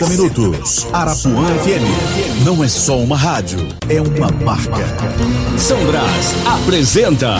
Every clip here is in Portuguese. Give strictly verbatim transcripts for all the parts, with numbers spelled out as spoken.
Minutos. Arapuã F M. Não é só uma rádio, é uma marca. São Brás apresenta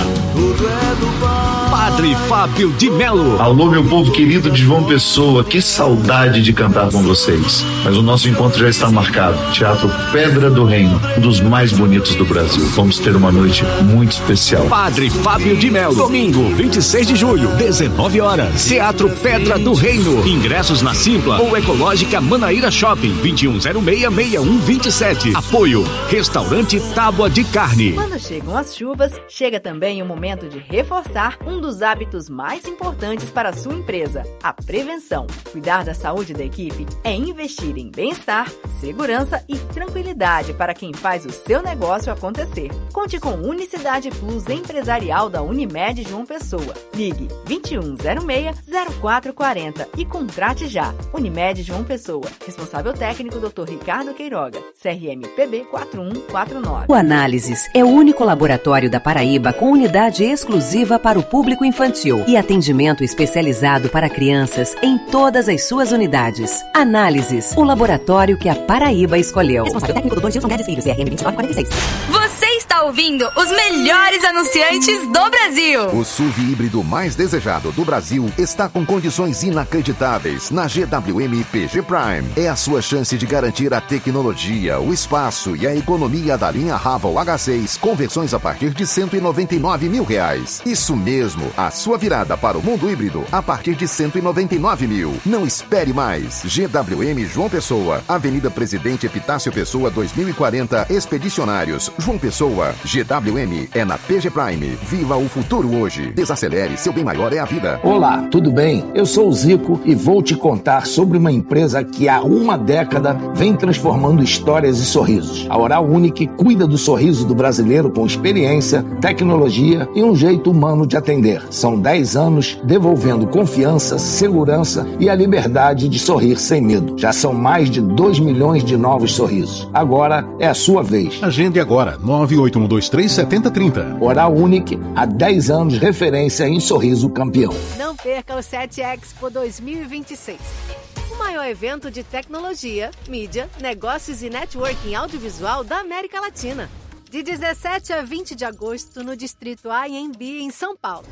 Padre Fábio de Melo. Alô, meu povo querido de João Pessoa, que saudade de cantar com vocês. Mas o nosso encontro já está marcado. Teatro Pedra do Reino, um dos mais bonitos do Brasil. Vamos ter uma noite muito especial. Padre Fábio de Melo. Domingo, vinte e seis de julho, dezenove horas. Teatro Pedra do Reino. Ingressos na Simpla ou Ecológica Manaíra Shopping, vinte e um zero seis, seis um dois sete. Apoio, Restaurante Tábua de Carne. Quando chegam as chuvas, chega também o momento de reforçar um dos hábitos mais importantes para a sua empresa, a prevenção. Cuidar da saúde da equipe é investir em bem-estar, segurança e tranquilidade para quem faz o seu negócio acontecer. Conte com Unicidade Plus Empresarial da Unimed João Pessoa. Ligue vinte e um zero seis, zero quatro quatro zero e contrate já. Unimed João Pessoa. Responsável técnico doutor Ricardo Queiroga. C R M P B quatro um quatro nove. O Análises é o único laboratório da Paraíba com unidade exclusiva para o público infantil e atendimento especializado para crianças em todas as suas unidades. Análises, o laboratório que a Paraíba escolheu. Responsável técnico doutor Gilson Guedes Filho, C R M vinte e nove quarenta e seis. Você está ouvindo os melhores anunciantes do Brasil. O S U V híbrido mais desejado do Brasil está com condições inacreditáveis na G W M P G Prime. É a sua chance de garantir a tecnologia, o espaço e a economia da linha Raval H seis com versões a partir de cento e noventa e nove mil reais. Isso mesmo, a sua virada para o mundo híbrido a partir de cento e noventa e nove mil. Não espere mais. G W M João Pessoa, Avenida Presidente Epitácio Pessoa dois mil e quarenta, Expedicionários, João Pessoa. G W M é na P G Prime. Viva o futuro hoje. Desacelere, seu bem maior é a vida. Olá, tudo bem? Eu sou o Zico e vou te contar sobre uma empresa que há uma década vem transformando histórias e sorrisos. A Oral Unique cuida do sorriso do brasileiro com experiência, tecnologia e um jeito humano de atender. São dez anos devolvendo confiança, segurança e a liberdade de sorrir sem medo. Já são mais de dois milhões de novos sorrisos. Agora é a sua vez. Agende agora, nove oito um dois três sete zero três zero. Oral Unique, há dez anos referência em sorriso campeão. Não perca o sete Expo dois mil e vinte e seis. O maior evento de tecnologia, mídia, negócios e networking audiovisual da América Latina. De dezessete a vinte de agosto no Distrito A M B em São Paulo.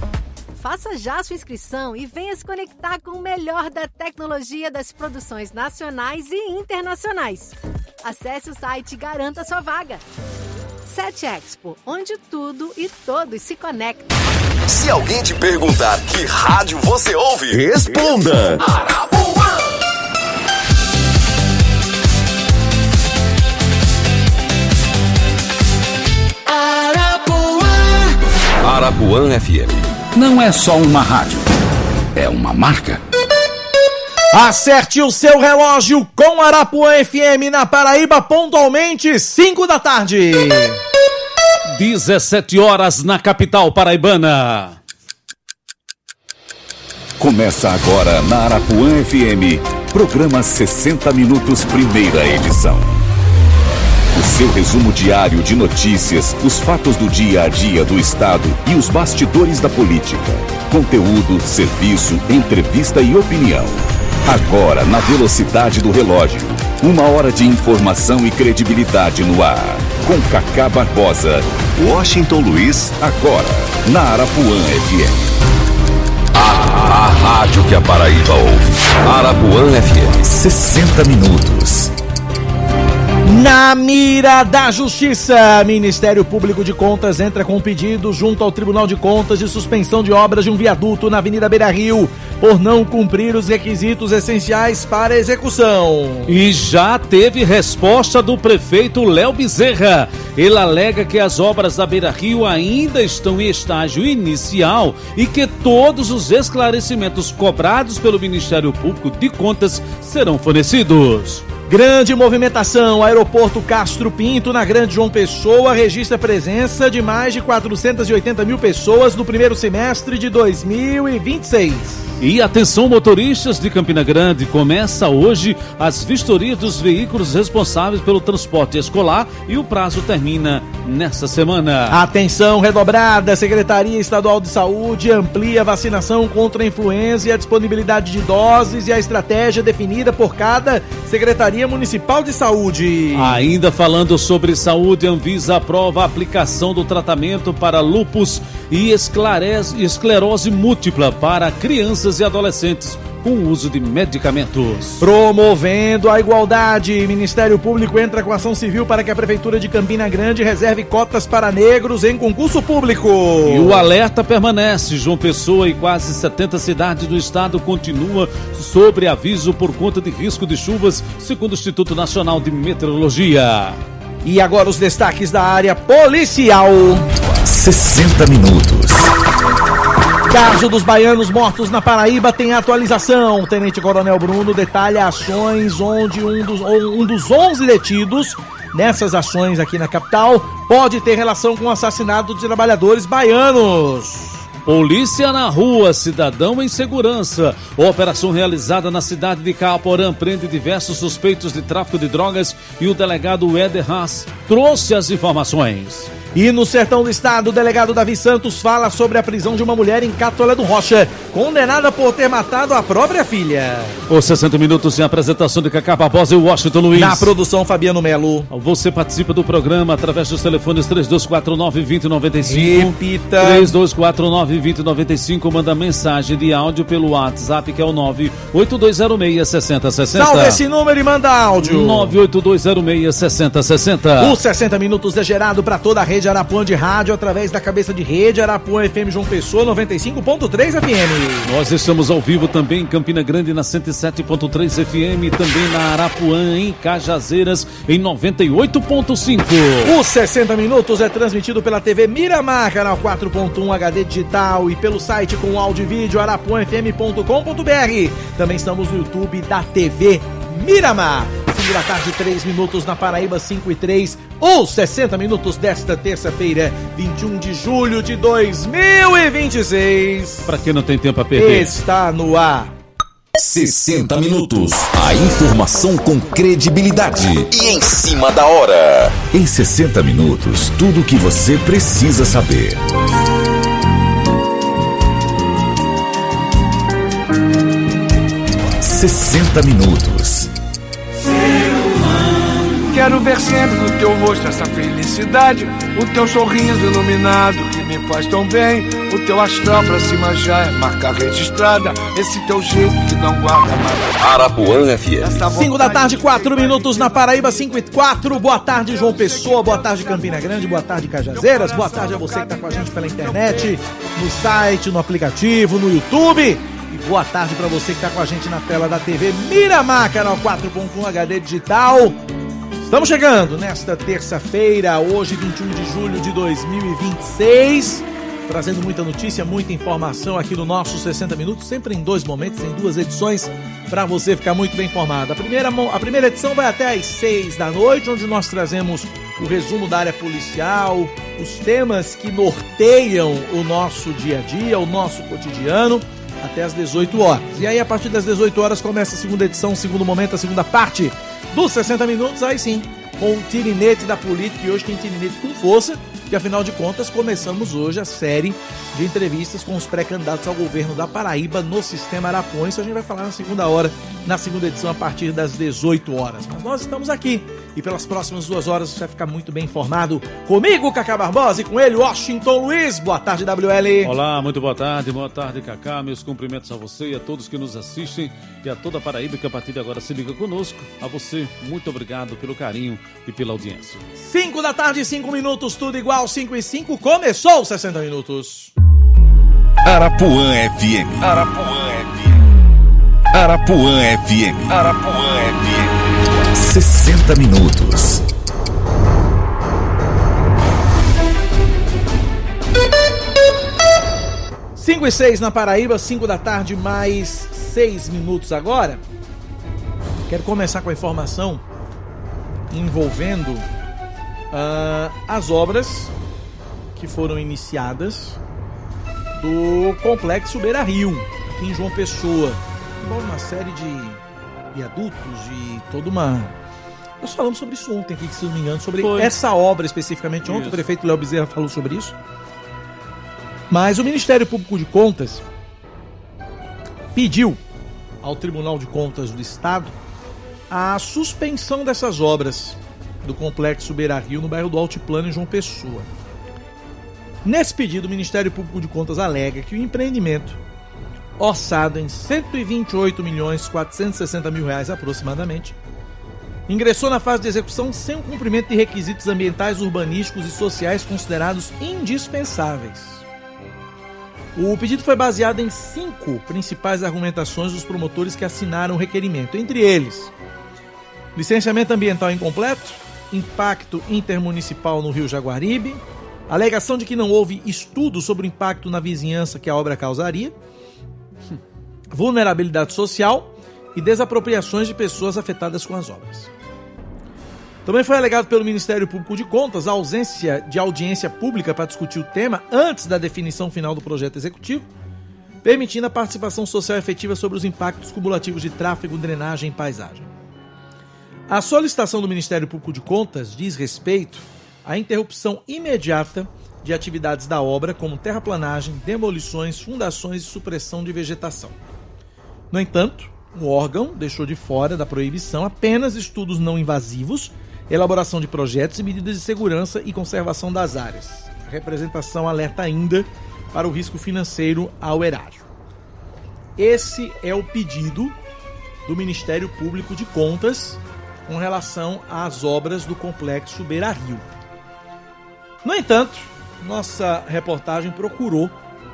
Faça já sua inscrição e venha se conectar com o melhor da tecnologia das produções nacionais e internacionais. Acesse o site e garanta sua vaga. sete Expo, onde tudo e todos se conectam. Se alguém te perguntar que rádio você ouve, responda! Arapuã! Arapuã! Arapuã F M. Não é só uma rádio, é uma marca. Acerte o seu relógio com Arapuã F M na Paraíba, pontualmente cinco da tarde. dezessete horas na capital paraibana. Começa agora na Arapuã F M, programa sessenta Minutos, primeira edição. O seu resumo diário de notícias, os fatos do dia a dia do Estado e os bastidores da política. Conteúdo, serviço, entrevista e opinião. Agora, na velocidade do relógio, uma hora de informação e credibilidade no ar. Com Cacá Barbosa, Washington Luiz, agora, na Arapuã F M. A, a rádio que a Paraíba ouve. Arapuã F M, sessenta minutos. Na mira da Justiça, Ministério Público de Contas entra com um pedido junto ao Tribunal de Contas de suspensão de obras de um viaduto na Avenida Beira Rio por não cumprir os requisitos essenciais para execução. E já teve resposta do prefeito Léo Bezerra. Ele alega que as obras da Beira Rio ainda estão em estágio inicial e que todos os esclarecimentos cobrados pelo Ministério Público de Contas serão fornecidos. Grande movimentação. Aeroporto Castro Pinto, na Grande João Pessoa, registra a presença de mais de quatrocentas e oitenta mil pessoas no primeiro semestre de dois mil e vinte e seis. E atenção, motoristas de Campina Grande, começa hoje as vistorias dos veículos responsáveis pelo transporte escolar e o prazo termina nessa semana. Atenção redobrada, Secretaria Estadual de Saúde amplia a vacinação contra a influenza e a disponibilidade de doses e a estratégia definida por cada Secretaria Municipal de Saúde. Ainda falando sobre saúde, a Anvisa aprova a aplicação do tratamento para lúpus e esclerose múltipla para crianças e adolescentes com o uso de medicamentos. Promovendo a igualdade, Ministério Público entra com ação civil para que a Prefeitura de Campina Grande reserve cotas para negros em concurso público. E o alerta permanece. João Pessoa e quase setenta cidades do estado continuam sob aviso por conta de risco de chuvas, segundo o Instituto Nacional de Meteorologia. E agora os destaques da área policial. sessenta minutos. Caso dos baianos mortos na Paraíba tem atualização. O Tenente Coronel Bruno detalha ações onde um dos, um dos onze detidos nessas ações aqui na capital pode ter relação com o assassinato de trabalhadores baianos. Polícia na rua, cidadão em segurança. A operação realizada na cidade de Caaporã prende diversos suspeitos de tráfico de drogas e o delegado Éder Haas trouxe as informações. E no sertão do estado, o delegado Davi Santos fala sobre a prisão de uma mulher em Catolé do Rocha, condenada por ter matado a própria filha. Os sessenta minutos em apresentação de Cacá Barbosa e Washington Luiz. Na produção, Fabiano Melo. Você participa do programa através dos telefones três dois quatro nove, dois zero nove cinco. Repita. três dois quatro nove, dois zero nove cinco. Manda mensagem de áudio pelo WhatsApp, que é o nove oito dois zero seis, seis zero seis zero. Salve esse número e manda áudio. nove oito dois zero seis, seis zero seis zero. Os sessenta minutos é gerado para toda a rede Arapuã de rádio através da cabeça de rede Arapuã F M João Pessoa noventa e cinco ponto três F M. Nós estamos ao vivo também em Campina Grande na cento e sete ponto três F M, também na Arapuã em Cajazeiras em noventa e oito ponto cinco. Os sessenta minutos é transmitido pela T V Miramar, canal quatro ponto um H D digital e pelo site com áudio e vídeo arapuã f m ponto com ponto b r. Também estamos no YouTube da T V Miramar. cinco da tarde, três minutos na Paraíba, cinco e três. Os sessenta minutos desta terça-feira, vinte e um de julho de dois mil e vinte e seis. Para quem não tem tempo a perder. Está no ar. sessenta minutos. A informação com credibilidade e em cima da hora. Em sessenta minutos, tudo o que você precisa saber. sessenta minutos. Quero ver sempre no teu rosto essa felicidade, o teu sorriso iluminado que me faz tão bem, o teu astral pra cima já é marca registrada, esse teu jeito que não guarda nada. Arapuã F M. cinco da tarde, quatro minutos na Paraíba, cinco e quatro. Boa tarde, João Pessoa, boa tarde, Campina Grande, boa tarde, Cajazeiras, boa tarde a você que tá com a gente pela internet, no site, no aplicativo, no YouTube. E boa tarde pra você que tá com a gente na tela da T V Miramar, canal quatro ponto um H D digital. Estamos chegando nesta terça-feira, hoje vinte e um de julho de dois mil e vinte e seis, trazendo muita notícia, muita informação aqui no nosso sessenta minutos, sempre em dois momentos, em duas edições, para você ficar muito bem informado. A primeira, a primeira edição vai até às seis da noite, onde nós trazemos o resumo da área policial, os temas que norteiam o nosso dia a dia, o nosso cotidiano, até às dezoito horas. E aí, a partir das dezoito horas, começa a segunda edição, o segundo momento, a segunda parte dos sessenta minutos, aí sim, com o tirinete da política, e hoje tem tirinete com força, que afinal de contas começamos hoje a série de entrevistas com os pré-candidatos ao governo da Paraíba no Sistema Arapuã. Isso a gente vai falar na segunda hora, na segunda edição, a partir das dezoito horas. Mas nós estamos aqui e pelas próximas duas horas você vai ficar muito bem informado comigo, Cacá Barbosa, e com ele, Washington Luiz. Boa tarde, W L. Olá, muito boa tarde, boa tarde, Cacá. Meus cumprimentos a você e a todos que nos assistem e a toda a Paraíba que a partir de agora se liga conosco. A você, muito obrigado pelo carinho e pela audiência. cinco da tarde, cinco minutos, tudo igual, cinco e cinco, começou os sessenta minutos. Arapuã F M. Arapuã F M. Arapuã F M. Arapuã F M. sessenta minutos. cinco e seis na Paraíba, cinco da tarde, mais seis minutos agora. Quero começar com a informação envolvendo uh, as obras que foram iniciadas do Complexo Beira Rio, aqui aqui em João Pessoa. Envolve uma série de viadutos e toda uma... Nós falamos sobre isso ontem aqui, se não me engano, sobre Foi. essa obra especificamente. Ontem isso. O prefeito Léo Bezerra falou sobre isso. Mas o Ministério Público de Contas pediu ao Tribunal de Contas do Estado a suspensão dessas obras do Complexo Beira-Rio no bairro do Altiplano, em João Pessoa. Nesse pedido, o Ministério Público de Contas alega que o empreendimento, orçado em cento e vinte e oito milhões quatrocentos e sessenta mil reais aproximadamente, ingressou na fase de execução sem o cumprimento de requisitos ambientais, urbanísticos e sociais considerados indispensáveis. O pedido foi baseado em cinco principais argumentações dos promotores que assinaram o requerimento, entre eles: licenciamento ambiental incompleto, impacto intermunicipal no Rio Jaguaribe, alegação de que não houve estudo sobre o impacto na vizinhança que a obra causaria, vulnerabilidade social e desapropriações de pessoas afetadas com as obras. Também foi alegado pelo Ministério Público de Contas a ausência de audiência pública para discutir o tema antes da definição final do projeto executivo, permitindo a participação social efetiva sobre os impactos cumulativos de tráfego, drenagem e paisagem. A solicitação do Ministério Público de Contas diz respeito à interrupção imediata de atividades da obra, como terraplanagem, demolições, fundações e supressão de vegetação. No entanto, o órgão deixou de fora da proibição apenas estudos não invasivos, elaboração de projetos e medidas de segurança e conservação das áreas. A representação alerta ainda para o risco financeiro ao erário. Esse é o pedido do Ministério Público de Contas com relação às obras do Complexo Beira-Rio. No entanto, nossa reportagem procurou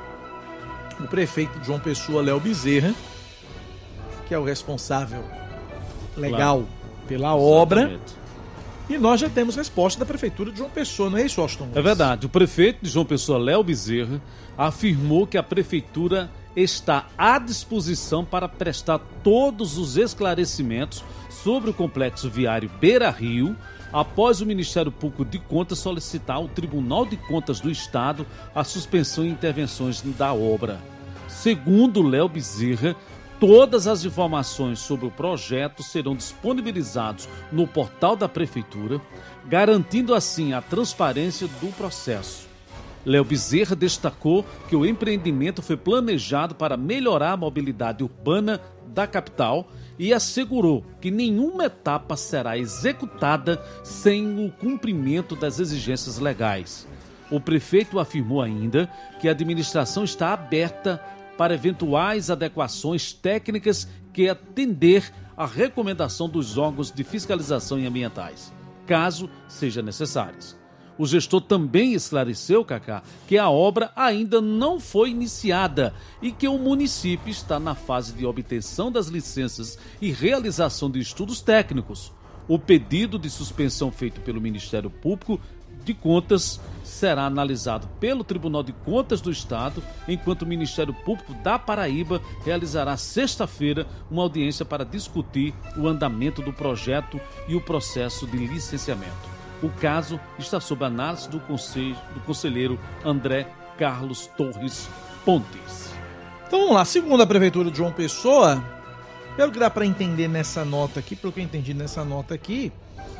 o prefeito de João Pessoa, Léo Bezerra, que é o responsável legal claro. pela obra. Exatamente. E nós já temos resposta da Prefeitura de João Pessoa, não é isso, Austin? É verdade. O prefeito de João Pessoa, Léo Bezerra, afirmou que a Prefeitura está à disposição para prestar todos os esclarecimentos sobre o complexo viário Beira-Rio, após o Ministério Público de Contas solicitar ao Tribunal de Contas do Estado a suspensão e intervenções da obra. Segundo Léo Bezerra, todas as informações sobre o projeto serão disponibilizadas no portal da Prefeitura, garantindo assim a transparência do processo. Léo Bezerra destacou que o empreendimento foi planejado para melhorar a mobilidade urbana da capital e assegurou que nenhuma etapa será executada sem o cumprimento das exigências legais. O prefeito afirmou ainda que a administração está aberta para eventuais adequações técnicas que atender à recomendação dos órgãos de fiscalização e ambientais, caso seja necessários. O gestor também esclareceu, Cacá, que a obra ainda não foi iniciada e que o município está na fase de obtenção das licenças e realização de estudos técnicos. O pedido de suspensão feito pelo Ministério Público de Contas será analisado pelo Tribunal de Contas do Estado, enquanto o Ministério Público da Paraíba realizará sexta-feira uma audiência para discutir o andamento do projeto e o processo de licenciamento. O caso está sob análise do, conselho, do conselheiro André Carlos Torres Pontes. Então vamos lá, segundo a Prefeitura de João Pessoa, pelo que dá para entender nessa nota aqui, pelo que eu entendi nessa nota aqui,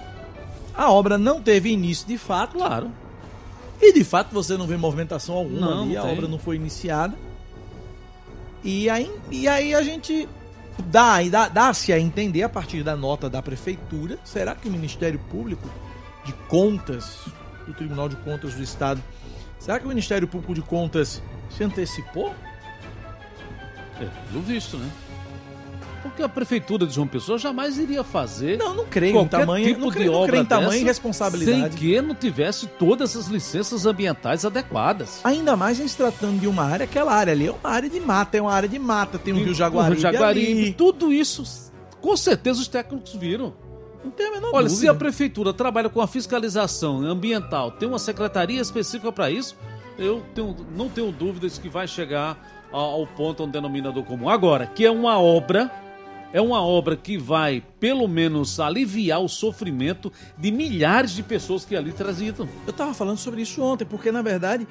a obra não teve início de fato. Claro. E de fato você não vê movimentação alguma não, ali, não a tem. obra não foi iniciada. E aí, e aí a gente dá, dá, dá-se a entender a partir da nota da Prefeitura, será que o Ministério Público de Contas, do Tribunal de Contas do Estado, será que o Ministério Público de Contas se antecipou? É, pelo visto, né? Porque a Prefeitura de João Pessoa jamais iria fazer. Não, não creio em tamanho, tipo não creio, de não obra creio em tamanho e dessa, responsabilidade. sem que não tivesse todas as licenças ambientais adequadas. Ainda mais em se tratando de uma área, aquela área ali é uma área de mata, é uma área de mata, tem um e, rio Jaguaribe, o Jaguaribe ali. Tudo isso, com certeza os técnicos viram. Não tem a menor Olha, dúvida. se a Prefeitura trabalha com a fiscalização ambiental, tem uma secretaria específica para isso, eu tenho, não tenho dúvidas que vai chegar ao ponto onde denominador comum. Agora, que é uma obra... É uma obra que vai, pelo menos, aliviar o sofrimento de milhares de pessoas que ali transitam. Eu estava falando sobre isso ontem, porque, na verdade,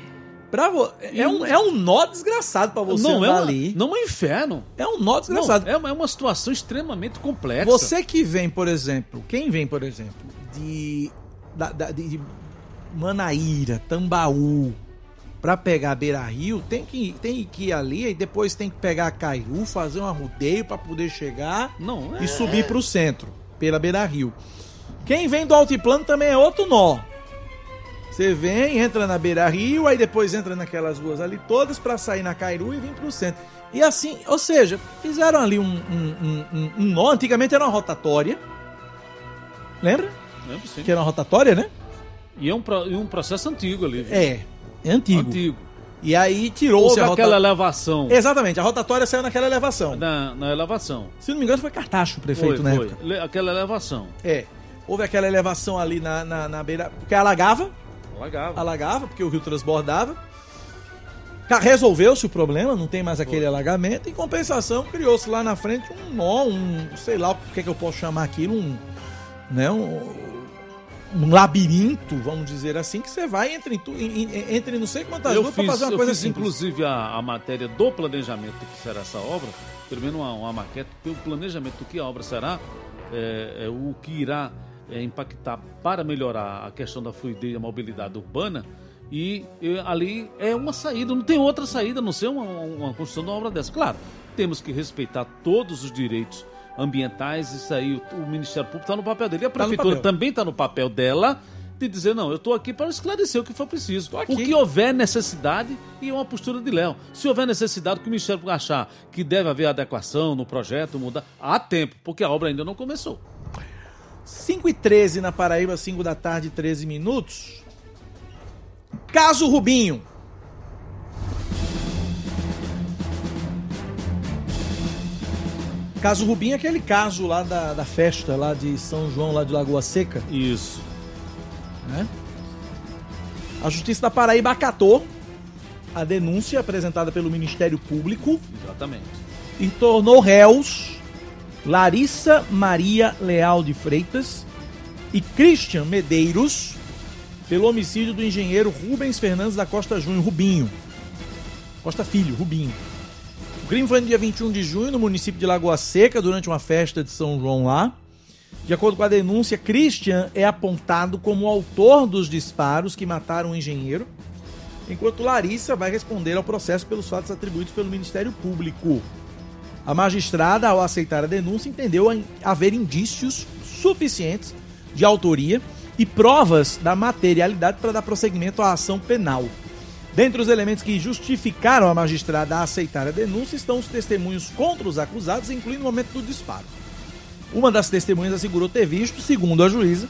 Pra vo... é, um, é um nó desgraçado pra você não andar é uma, ali. Não é um inferno. É um nó desgraçado. Não, é, é uma situação extremamente complexa. Você que vem, por exemplo, quem vem, por exemplo, de, da, da, de Manaíra, Tambaú, pra pegar Beira-Rio, tem que, tem que ir ali e depois tem que pegar Cairu, fazer um rodeio pra poder chegar não, é... e subir pro centro, pela Beira-Rio. Quem vem do altiplano também é outro nó. Você vem, entra na Beira-Rio, aí depois entra naquelas ruas ali todas pra sair na Cairu e vir pro centro. E assim, ou seja, fizeram ali um, um, um, um nó. Antigamente era uma rotatória. Lembra? Lembro, sim. Que era uma rotatória, né? E é um, um processo antigo ali. Viu? É, é antigo. Antigo. E aí tirou-se a rota... aquela elevação. Exatamente, a rotatória saiu naquela elevação. Na, na elevação. Se não me engano foi Cartacho o prefeito foi, na foi. época. Aquela elevação. É, houve aquela elevação ali na, na, na beira... Porque alagava. Alagava. Alagava, porque o rio transbordava. Resolveu-se o problema, não tem mais aquele Foi. alagamento. Em compensação, criou-se lá na frente um nó, um, sei lá o que, é que eu posso chamar aquilo, um, né, um, um labirinto, vamos dizer assim, que você vai entre, entre, entre não sei quantas ruas para fazer uma coisa assim. Inclusive a, a matéria do planejamento que será essa obra, pelo menos uma, uma maquete, o planejamento do que a obra será, é, é, o que irá é, impactar para melhorar a questão da fluidez e a mobilidade urbana. E, e ali é uma saída, não tem outra saída a não ser uma, uma construção de uma obra dessa. Claro, temos que respeitar todos os direitos ambientais, isso aí o, o Ministério Público está no papel dele. E a Prefeitura tá também está no papel dela de dizer, não, eu estou aqui para esclarecer o que for preciso. O que houver necessidade e uma postura de Léo. Se houver necessidade que o Ministério Público achar que deve haver adequação no projeto, mudar, há tempo, porque a obra ainda não começou. cinco e treze na Paraíba, cinco da tarde, treze minutos. Caso Rubinho. Caso Rubinho é aquele caso lá da, da festa lá de São João, lá de Lagoa Seca. Isso. Né? A Justiça da Paraíba acatou a denúncia apresentada pelo Ministério Público. Exatamente. E tornou réus Larissa Maria Leal de Freitas e Christian Medeiros pelo homicídio do engenheiro Rubens Fernandes da Costa Júnior, Rubinho. Costa Filho, Rubinho. O crime foi no dia vinte e um de junho, no município de Lagoa Seca, durante uma festa de São João lá. De acordo com a denúncia, Christian é apontado como o autor dos disparos que mataram o engenheiro, enquanto Larissa vai responder ao processo pelos fatos atribuídos pelo Ministério Público. A magistrada, ao aceitar a denúncia, entendeu haver indícios suficientes de autoria e provas da materialidade para dar prosseguimento à ação penal. Dentre os elementos que justificaram a magistrada a aceitar a denúncia estão os testemunhos contra os acusados, incluindo o momento do disparo. Uma das testemunhas assegurou ter visto, segundo a juíza,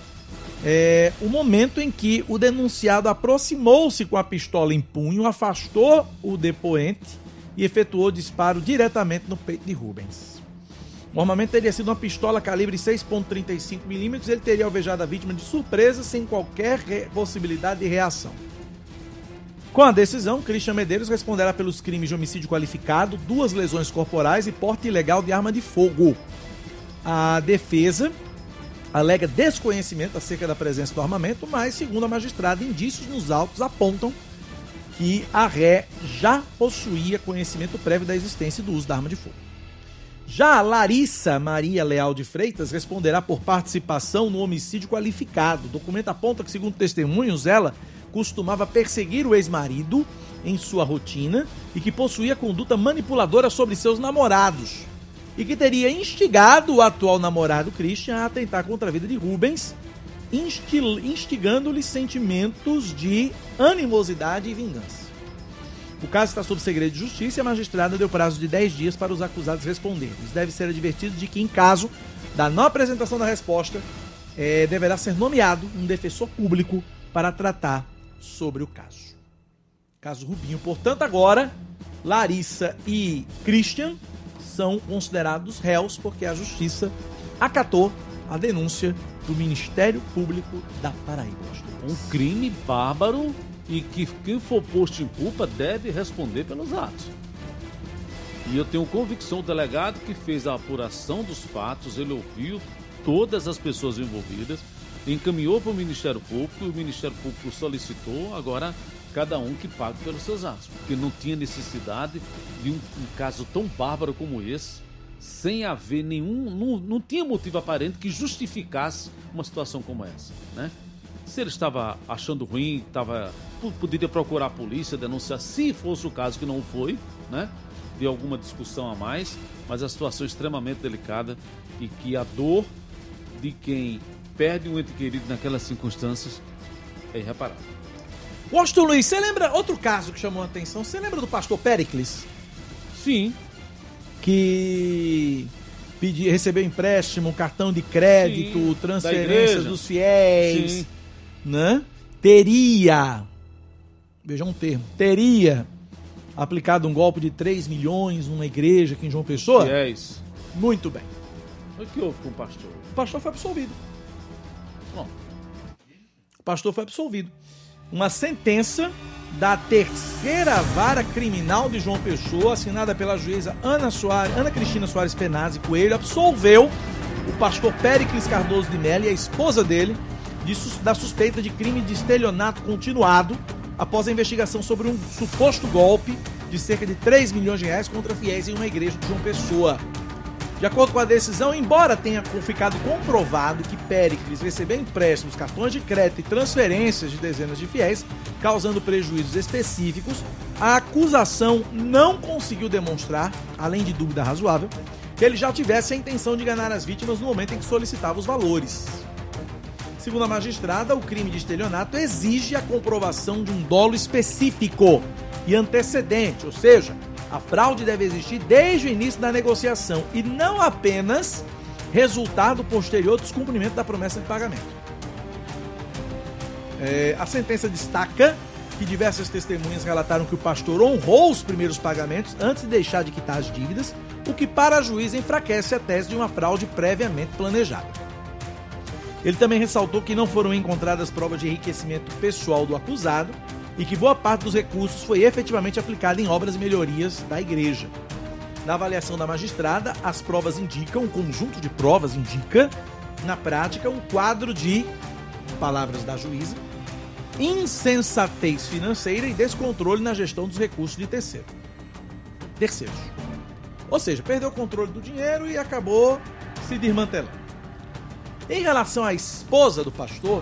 é, o momento em que o denunciado aproximou-se com a pistola em punho, afastou o depoente e efetuou o disparo diretamente no peito de Rubens. Normalmente teria sido uma pistola calibre seis ponto trinta e cinco milímetros, ele teria alvejado a vítima de surpresa, sem qualquer re- possibilidade de reação. Com a decisão, Christian Medeiros responderá pelos crimes de homicídio qualificado, duas lesões corporais e porte ilegal de arma de fogo. A defesa alega desconhecimento acerca da presença do armamento, mas, segundo a magistrada, indícios nos autos apontam que a ré já possuía conhecimento prévio da existência e do uso da arma de fogo. Já Larissa Maria Leal de Freitas responderá por participação no homicídio qualificado. O documento aponta que, segundo testemunhos, ela costumava perseguir o ex-marido em sua rotina e que possuía conduta manipuladora sobre seus namorados. E que teria instigado o atual namorado Christian a atentar contra a vida de Rubens, instigando-lhe sentimentos de animosidade e vingança. O caso está sob segredo de justiça e a magistrada deu prazo de dez dias para os acusados responderem. Eles devem ser advertidos de que, em caso da não apresentação da resposta, é, deverá ser nomeado um defensor público para tratar sobre o caso. Caso Rubinho, portanto, agora, Larissa e Christian são considerados réus porque a justiça acatou a denúncia do Ministério Público da Paraíba. Um crime bárbaro e que quem for posto em culpa deve responder pelos atos. E eu tenho convicção, o delegado que fez a apuração dos fatos, ele ouviu todas as pessoas envolvidas, encaminhou para o Ministério Público, e o Ministério Público solicitou, agora cada um que pague pelos seus atos, porque não tinha necessidade de um, um caso tão bárbaro como esse, sem haver nenhum, não, não tinha motivo aparente que justificasse uma situação como essa, né? Se ele estava achando ruim, estava, poderia procurar a polícia, denunciar, se fosse o caso, que não foi, né? De alguma discussão a mais, mas a situação é extremamente delicada e que a dor de quem perde um ente querido naquelas circunstâncias é irreparável. Washington Luiz, você lembra outro caso que chamou a atenção? Você lembra do pastor Péricles? Sim. Que pedi, recebeu empréstimo, cartão de crédito, Sim, transferências dos fiéis, Sim. né? Teria, veja um termo, teria aplicado um golpe de três milhões numa igreja aqui em João Pessoa? Fiéis. Muito bem. O que houve com o pastor? O pastor foi absolvido. Bom, o pastor foi absolvido. Uma sentença da terceira vara criminal de João Pessoa, assinada pela juíza Ana, Soares, Ana Cristina Soares Penazzi Coelho, absolveu o pastor Péricles Cardoso de Mello e a esposa dele de, da suspeita de crime de estelionato continuado após a investigação sobre um suposto golpe de cerca de três milhões de reais contra fiéis em uma igreja de João Pessoa. De acordo com a decisão, embora tenha ficado comprovado que Péricles recebeu empréstimos, cartões de crédito e transferências de dezenas de fiéis, causando prejuízos específicos, a acusação não conseguiu demonstrar, além de dúvida razoável, que ele já tivesse a intenção de enganar as vítimas no momento em que solicitava os valores. Segundo a magistrada, o crime de estelionato exige a comprovação de um dolo específico e antecedente, ou seja, a fraude deve existir desde o início da negociação e não apenas resultado posterior do descumprimento da promessa de pagamento. É, a sentença destaca que diversas testemunhas relataram que o pastor honrou os primeiros pagamentos antes de deixar de quitar as dívidas, o que para a juíza enfraquece a tese de uma fraude previamente planejada. Ele também ressaltou que não foram encontradas provas de enriquecimento pessoal do acusado e que boa parte dos recursos foi efetivamente aplicada em obras e melhorias da igreja. Na avaliação da magistrada, as provas indicam, um conjunto de provas indica, na prática, um quadro de, palavras da juíza, insensatez financeira e descontrole na gestão dos recursos de terceiro. terceiros. Ou seja, perdeu o controle do dinheiro e acabou se desmantelando. Em relação à esposa do pastor,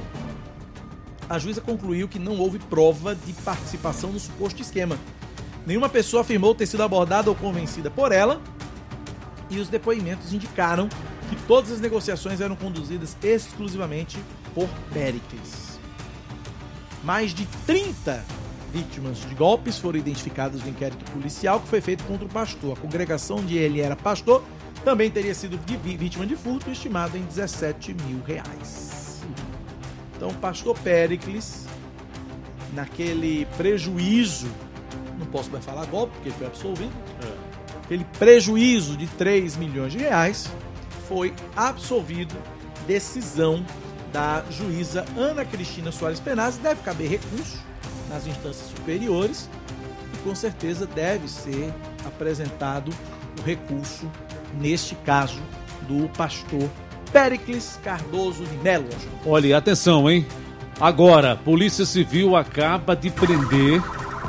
a juíza concluiu que não houve prova de participação no suposto esquema. Nenhuma pessoa afirmou ter sido abordada ou convencida por ela, e os depoimentos indicaram que todas as negociações eram conduzidas exclusivamente por Péricles. Mais de trinta vítimas de golpes foram identificadas no inquérito policial que foi feito contra o pastor. A congregação onde ele era pastor também teria sido vítima de furto, estimado em dezessete mil reais. Então, o pastor Péricles, naquele prejuízo, não posso mais falar golpe, porque ele foi absolvido, é. aquele prejuízo de três milhões de reais, foi absolvido, decisão da juíza Ana Cristina Soares Penazzi. Deve caber recurso nas instâncias superiores e, com certeza, deve ser apresentado o recurso, neste caso, do pastor Péricles Cardoso de Mello. Olha, atenção, hein? Agora, Polícia Civil acaba de prender,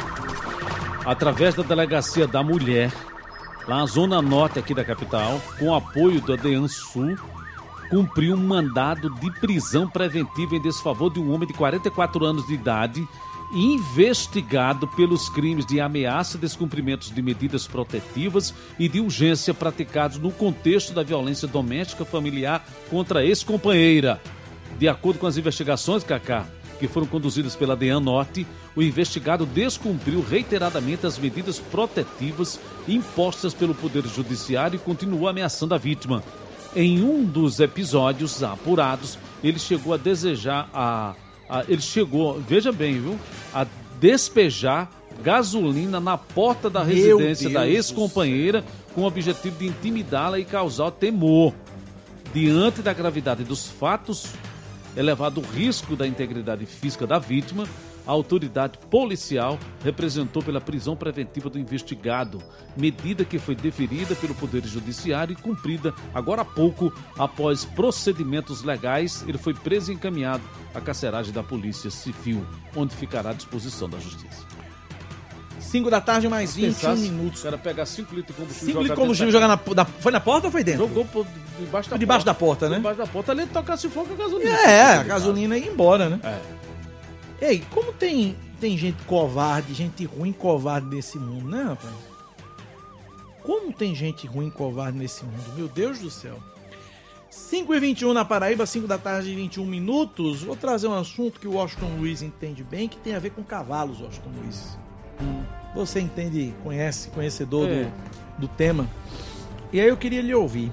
através da Delegacia da Mulher, lá na Zona Norte aqui da capital, com apoio da DEANSul, cumpriu um mandado de prisão preventiva em desfavor de um homem de quarenta e quatro anos de idade, investigado pelos crimes de ameaça e descumprimentos de medidas protetivas e de urgência praticados no contexto da violência doméstica familiar contra a ex-companheira. De acordo com as investigações, Cacá, que foram conduzidas pela DEAN Norte, o investigado descumpriu reiteradamente as medidas protetivas impostas pelo Poder Judiciário e continuou ameaçando a vítima. Em um dos episódios apurados, ele chegou a desejar a Ah, ele chegou, veja bem, viu, a despejar gasolina na porta da residência da ex-companheira com o objetivo de intimidá-la e causar temor. Diante da gravidade dos fatos, elevado o risco da integridade física da vítima, A autoridade policial representou pela prisão preventiva do investigado, medida que foi deferida pelo Poder Judiciário e cumprida agora há pouco. Após procedimentos legais, ele foi preso e encaminhado à carceragem da Polícia Civil, onde ficará à disposição da Justiça. cinco da tarde, mais vinte e um minutos. O cara pegar cinco litros de combustível cinco litros de combustível e jogar na, na... Foi na porta ou foi dentro? Jogou por debaixo da debaixo porta. da porta, né? Debaixo da porta, ali tocasse fogo a gasolina. É, a gasolina ia embora, né? É. Ei, como tem, tem gente covarde, gente ruim covarde nesse mundo, né, rapaz? Como tem gente ruim covarde nesse mundo? Meu Deus do céu. cinco e vinte e um na Paraíba, cinco da tarde e vinte e um minutos. Vou trazer um assunto que o Washington Luiz entende bem, que tem a ver com cavalos, Washington Luiz. Hum. Você entende, conhece, conhecedor é. do, do tema. E aí eu queria lhe ouvir.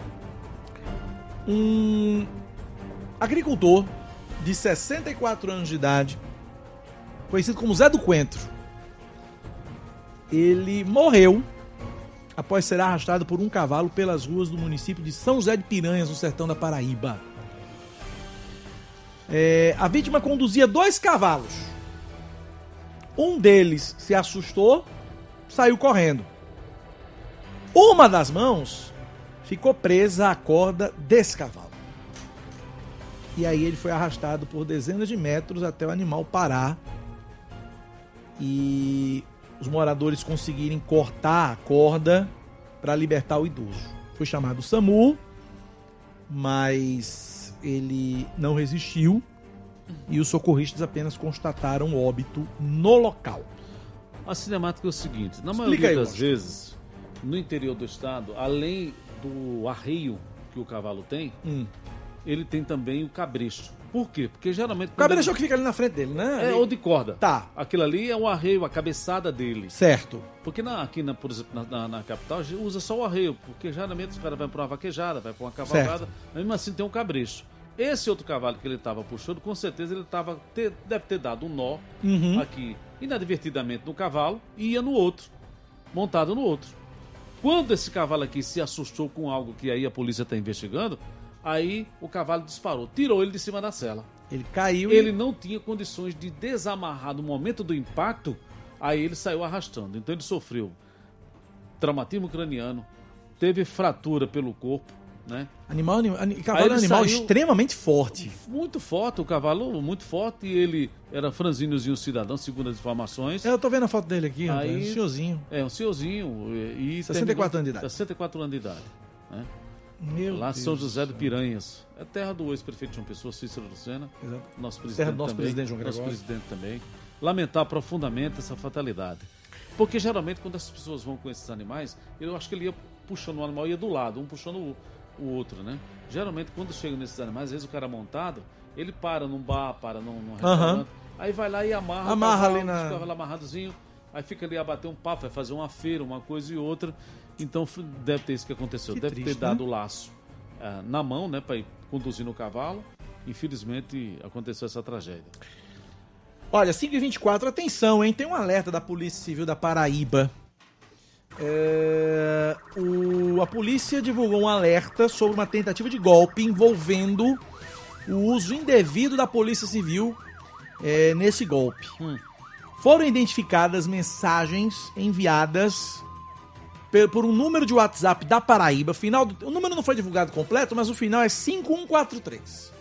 Um agricultor de sessenta e quatro anos de idade, conhecido como Zé do Coentro, ele morreu após ser arrastado por um cavalo pelas ruas do município de São José de Piranhas, no sertão da Paraíba. É, a vítima conduzia dois cavalos. Um deles se assustou, saiu correndo. Uma das mãos ficou presa à corda desse cavalo. E aí ele foi arrastado por dezenas de metros até o animal parar e os moradores conseguirem cortar a corda para libertar o idoso. Foi chamado SAMU, mas ele não resistiu e os socorristas apenas constataram o óbito no local. A cinemática é o seguinte, na Explica maioria aí, das Washington. vezes, no interior do estado, além do arreio que o cavalo tem, hum. ele tem também o cabresto. Por quê? Porque geralmente... O cabresto é o que fica ali na frente dele, né? É, ali... ou de corda. Tá. Aquilo ali é o arreio, a cabeçada dele. Certo. Porque na, aqui, na, por exemplo, na, na, na capital, usa só o arreio, porque geralmente os caras vão para uma vaquejada, vai para uma cavalgada, mas mesmo assim tem um cabresto. Esse outro cavalo que ele estava puxando, com certeza ele tava, ter, deve ter dado um nó uhum. aqui, inadvertidamente no cavalo, e ia no outro, montado no outro. Quando esse cavalo aqui se assustou com algo que aí a polícia está investigando, aí o cavalo disparou, tirou ele de cima da sela. Ele caiu Ele e... não tinha condições de desamarrar no momento do impacto, aí ele saiu arrastando. Então ele sofreu traumatismo craniano, teve fratura pelo corpo, né? Animal, anim... Cavalo é um animal saiu... extremamente forte. Muito forte, o cavalo muito forte, e ele era franzinozinho cidadão, segundo as informações. Eu tô vendo a foto dele aqui, aí, um senhorzinho. É, um senhorzinho. E sessenta e quatro anos de idade. sessenta e quatro anos de idade. Né? Meu Lá Deus São José de Piranhas. É terra do ex-prefeito de João Pessoa, Cícero Lucena. Exato. Nosso presidente terra do nosso também. presidente João Nosso Gregório. presidente também. Lamentar profundamente essa fatalidade. Porque geralmente quando as pessoas vão com esses animais, eu acho que ele ia puxando o animal, ia do lado, um puxando o, o outro, né? Geralmente quando chegam nesses animais, às vezes o cara montado, ele para num bar, para num, num restaurante, uhum. aí vai lá e amarra, amarra o cavalo, ali na... o cavalo amarradozinho, aí fica ali a bater um papo, vai fazer uma feira, uma coisa e outra. Então deve ter isso que aconteceu, que deve triste, ter dado o né? laço uh, na mão, né, para ir conduzindo o cavalo. Infelizmente aconteceu essa tragédia. Olha, cinco e vinte e quatro, atenção, hein? Tem um alerta da Polícia Civil da Paraíba. É, o, a polícia divulgou um alerta sobre uma tentativa de golpe envolvendo o uso indevido da Polícia Civil é, nesse golpe. Hum. Foram identificadas mensagens enviadas por um número de WhatsApp da Paraíba. Final do, o número não foi divulgado completo, mas o final é cinco um quatro três.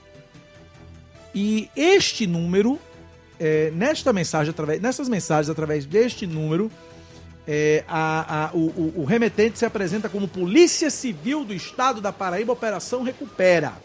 E este número, é, nesta mensagem, através, nessas mensagens, através deste número, é, a, a, o, o, o remetente se apresenta como Polícia Civil do Estado da Paraíba, Operação Recupera.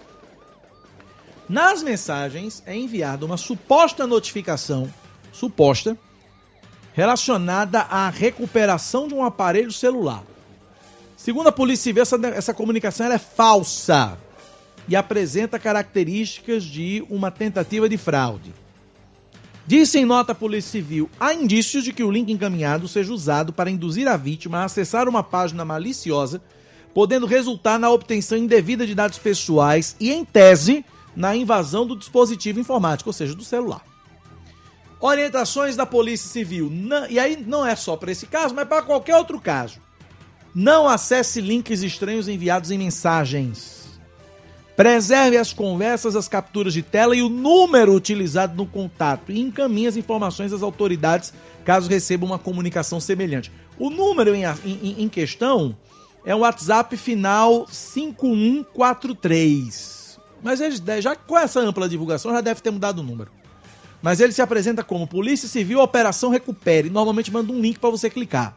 Nas mensagens é enviada uma suposta notificação, suposta, relacionada à recuperação de um aparelho celular. Segundo a Polícia Civil, essa, essa comunicação ela é falsa e apresenta características de uma tentativa de fraude. Disse em nota a Polícia Civil, há indícios de que o link encaminhado seja usado para induzir a vítima a acessar uma página maliciosa, podendo resultar na obtenção indevida de dados pessoais e, em tese, na invasão do dispositivo informático, ou seja, do celular. Orientações da Polícia Civil, não, e aí não é só para esse caso, mas para qualquer outro caso. Não acesse links estranhos enviados em mensagens. Preserve as conversas, as capturas de tela e o número utilizado no contato e encaminhe as informações às autoridades caso receba uma comunicação semelhante. O número em, em, em questão é o WhatsApp final cinco um quatro três. Mas eles, já com essa ampla divulgação, já deve ter mudado o número. Mas ele se apresenta como Polícia Civil Operação Recupere. Normalmente manda um link para você clicar.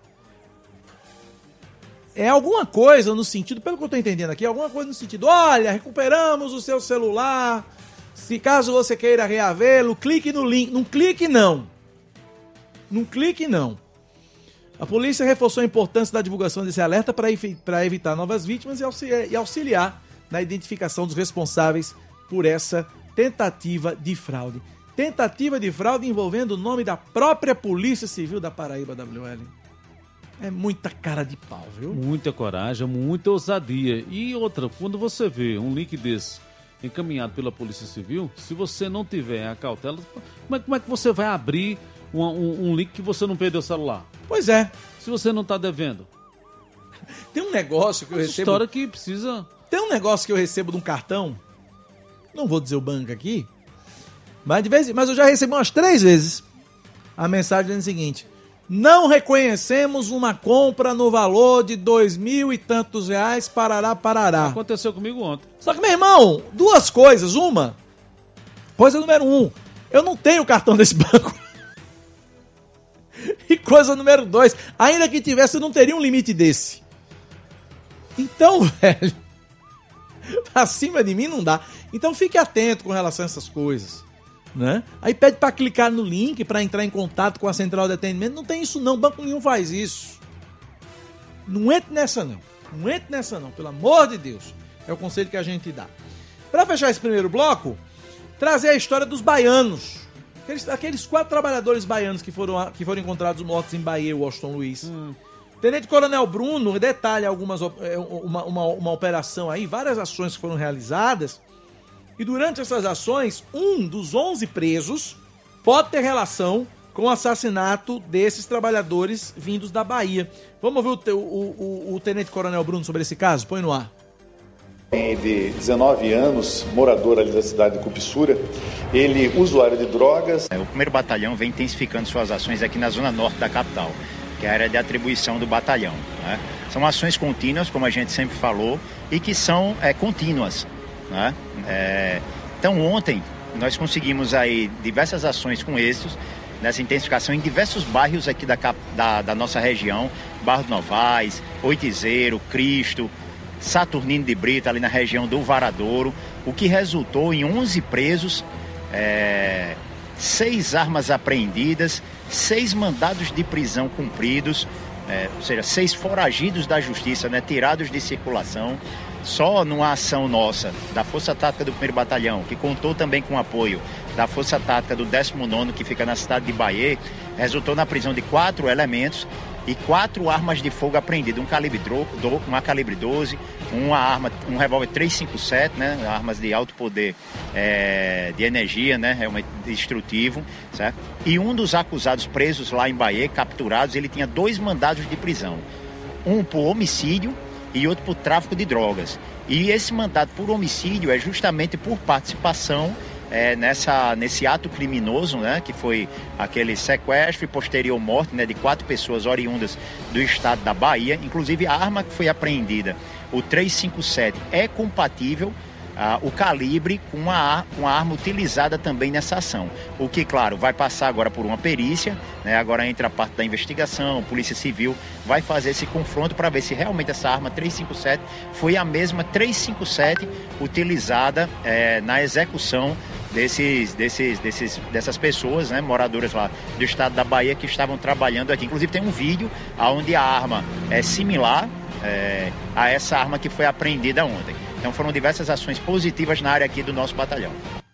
É alguma coisa no sentido, pelo que eu estou entendendo aqui, alguma coisa no sentido, olha, recuperamos o seu celular, se caso você queira reavê-lo, clique no link. Não clique não. Não clique não. A polícia reforçou a importância da divulgação desse alerta para evitar novas vítimas e auxiliar, e auxiliar na identificação dos responsáveis por essa tentativa de fraude. Tentativa de fraude envolvendo o nome da própria Polícia Civil da Paraíba, W L. É muita cara de pau, viu? Muita coragem, muita ousadia. E outra, quando você vê um link desse encaminhado pela Polícia Civil, se você não tiver a cautela, como é, como é que você vai abrir um, um, um link que você não perdeu o celular? Pois é. Se você não está devendo. Tem um negócio que eu Essa recebo... história que precisa... Tem um negócio que eu recebo de um cartão, não vou dizer o banco aqui, mas, de vez, mas eu já recebi umas três vezes a mensagem dizendo o seguinte: não reconhecemos uma compra no valor de dois mil e tantos reais, parará, parará. Aconteceu comigo ontem. Só que, meu irmão, duas coisas. Uma, coisa número um, eu não tenho cartão desse banco. E coisa número dois, ainda que tivesse, eu não teria um limite desse. Então, velho, pra cima de mim não dá. Então fique atento com relação a essas coisas, né? Aí pede pra clicar no link pra entrar em contato com a central de atendimento. Não tem isso não, banco nenhum faz isso. Não entre nessa não. Não entre nessa não, pelo amor de Deus. É o conselho que a gente dá. Pra fechar esse primeiro bloco, trazer a história dos baianos. Aqueles, aqueles quatro trabalhadores baianos que foram, que foram encontrados mortos em Bahia, Washington Luiz. Hum. Tenente Coronel Bruno detalha algumas, uma, uma, uma operação aí, várias ações que foram realizadas. E durante essas ações, um dos onze presos pode ter relação com o assassinato desses trabalhadores vindos da Bahia. Vamos ouvir o, o, o, o Tenente Coronel Bruno sobre esse caso? Põe no ar. De dezenove anos, morador ali da cidade de Cupissura, ele usuário de drogas. O primeiro batalhão vem intensificando suas ações aqui na zona norte da capital, que é a área de atribuição do batalhão, né? São ações contínuas, como a gente sempre falou, e que são é, contínuas, né? É, então ontem nós conseguimos aí diversas ações com êxitos nessa intensificação em diversos bairros aqui da, da, da nossa região, Barro do Novaes, Oitizeiro, Cristo, Saturnino de Brito, ali na região do Varadouro, o que resultou em onze presos, é, seis armas apreendidas, seis mandados de prisão cumpridos, é, ou seja, seis foragidos da justiça, né, tirados de circulação. Só numa ação nossa, da Força Tática do primeiro Batalhão, que contou também com o apoio da Força Tática do décimo nono, que fica na cidade de Bahia, resultou na prisão de quatro elementos e quatro armas de fogo apreendidas, um calibre, uma calibre doze, uma arma, um revólver três cinco sete, né, armas de alto poder é, de energia, né, realmente destrutivo, certo? E um dos acusados presos lá em Bahia, capturados, ele tinha dois mandados de prisão, um por homicídio e outro por tráfico de drogas. E esse mandado por homicídio é justamente por participação É, nessa, nesse ato criminoso, né, que foi aquele sequestro e posterior morte, né, de quatro pessoas oriundas do estado da Bahia. Inclusive a arma que foi apreendida, o três cinco sete, é compatível ah, o calibre com a, com a arma utilizada também nessa ação. O que, claro, vai passar agora por uma perícia, né, agora entra a parte da investigação, a Polícia Civil vai fazer esse confronto para ver se realmente essa arma três cinco sete foi a mesma três cinco sete utilizada é, na execução Desses, desses, desses, dessas pessoas, né, moradoras lá do estado da Bahia que estavam trabalhando aqui. Inclusive tem um vídeo onde a arma é similar é, a essa arma que foi apreendida ontem. Então foram diversas ações positivas na área aqui do nosso batalhão.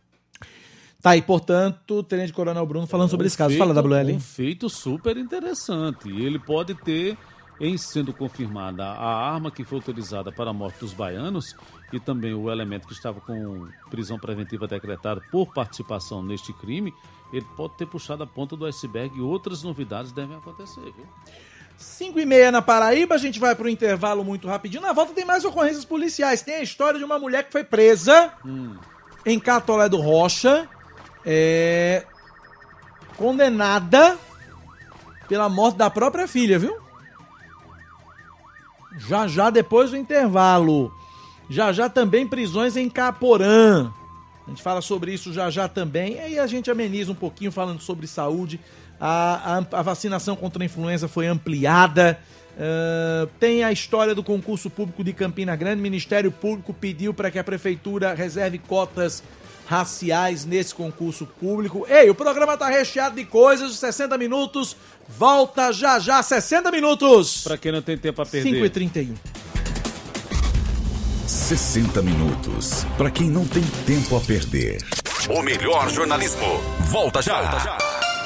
Tá aí, portanto, o Tenente Coronel Bruno falando sobre um esse caso. Feito, Fala, W L. Um feito super interessante. Ele pode ter, em sendo confirmada a arma que foi utilizada para a morte dos baianos e também o elemento que estava com prisão preventiva decretada por participação neste crime, ele pode ter puxado a ponta do iceberg e outras novidades devem acontecer, viu? cinco e meia na Paraíba, a gente vai pro intervalo muito rapidinho. Na volta tem mais ocorrências policiais. Tem a história de uma mulher que foi presa hum. em Catolé do Rocha, é, condenada pela morte da própria filha, viu? Já já depois do intervalo. Já já também prisões em Caporã. A gente fala sobre isso já já também. Aí a gente ameniza um pouquinho falando sobre saúde. A, a, a vacinação contra a influenza foi ampliada. Uh, tem a história do concurso público de Campina Grande. O Ministério Público pediu para que a Prefeitura reserve cotas raciais nesse concurso público. Ei, o programa tá recheado de coisas. sessenta minutos. Volta já já. sessenta minutos. Para quem não tem tempo a perder. cinco e trinta e um. sessenta minutos. Para quem não tem tempo a perder. O melhor jornalismo. Volta já. Volta já.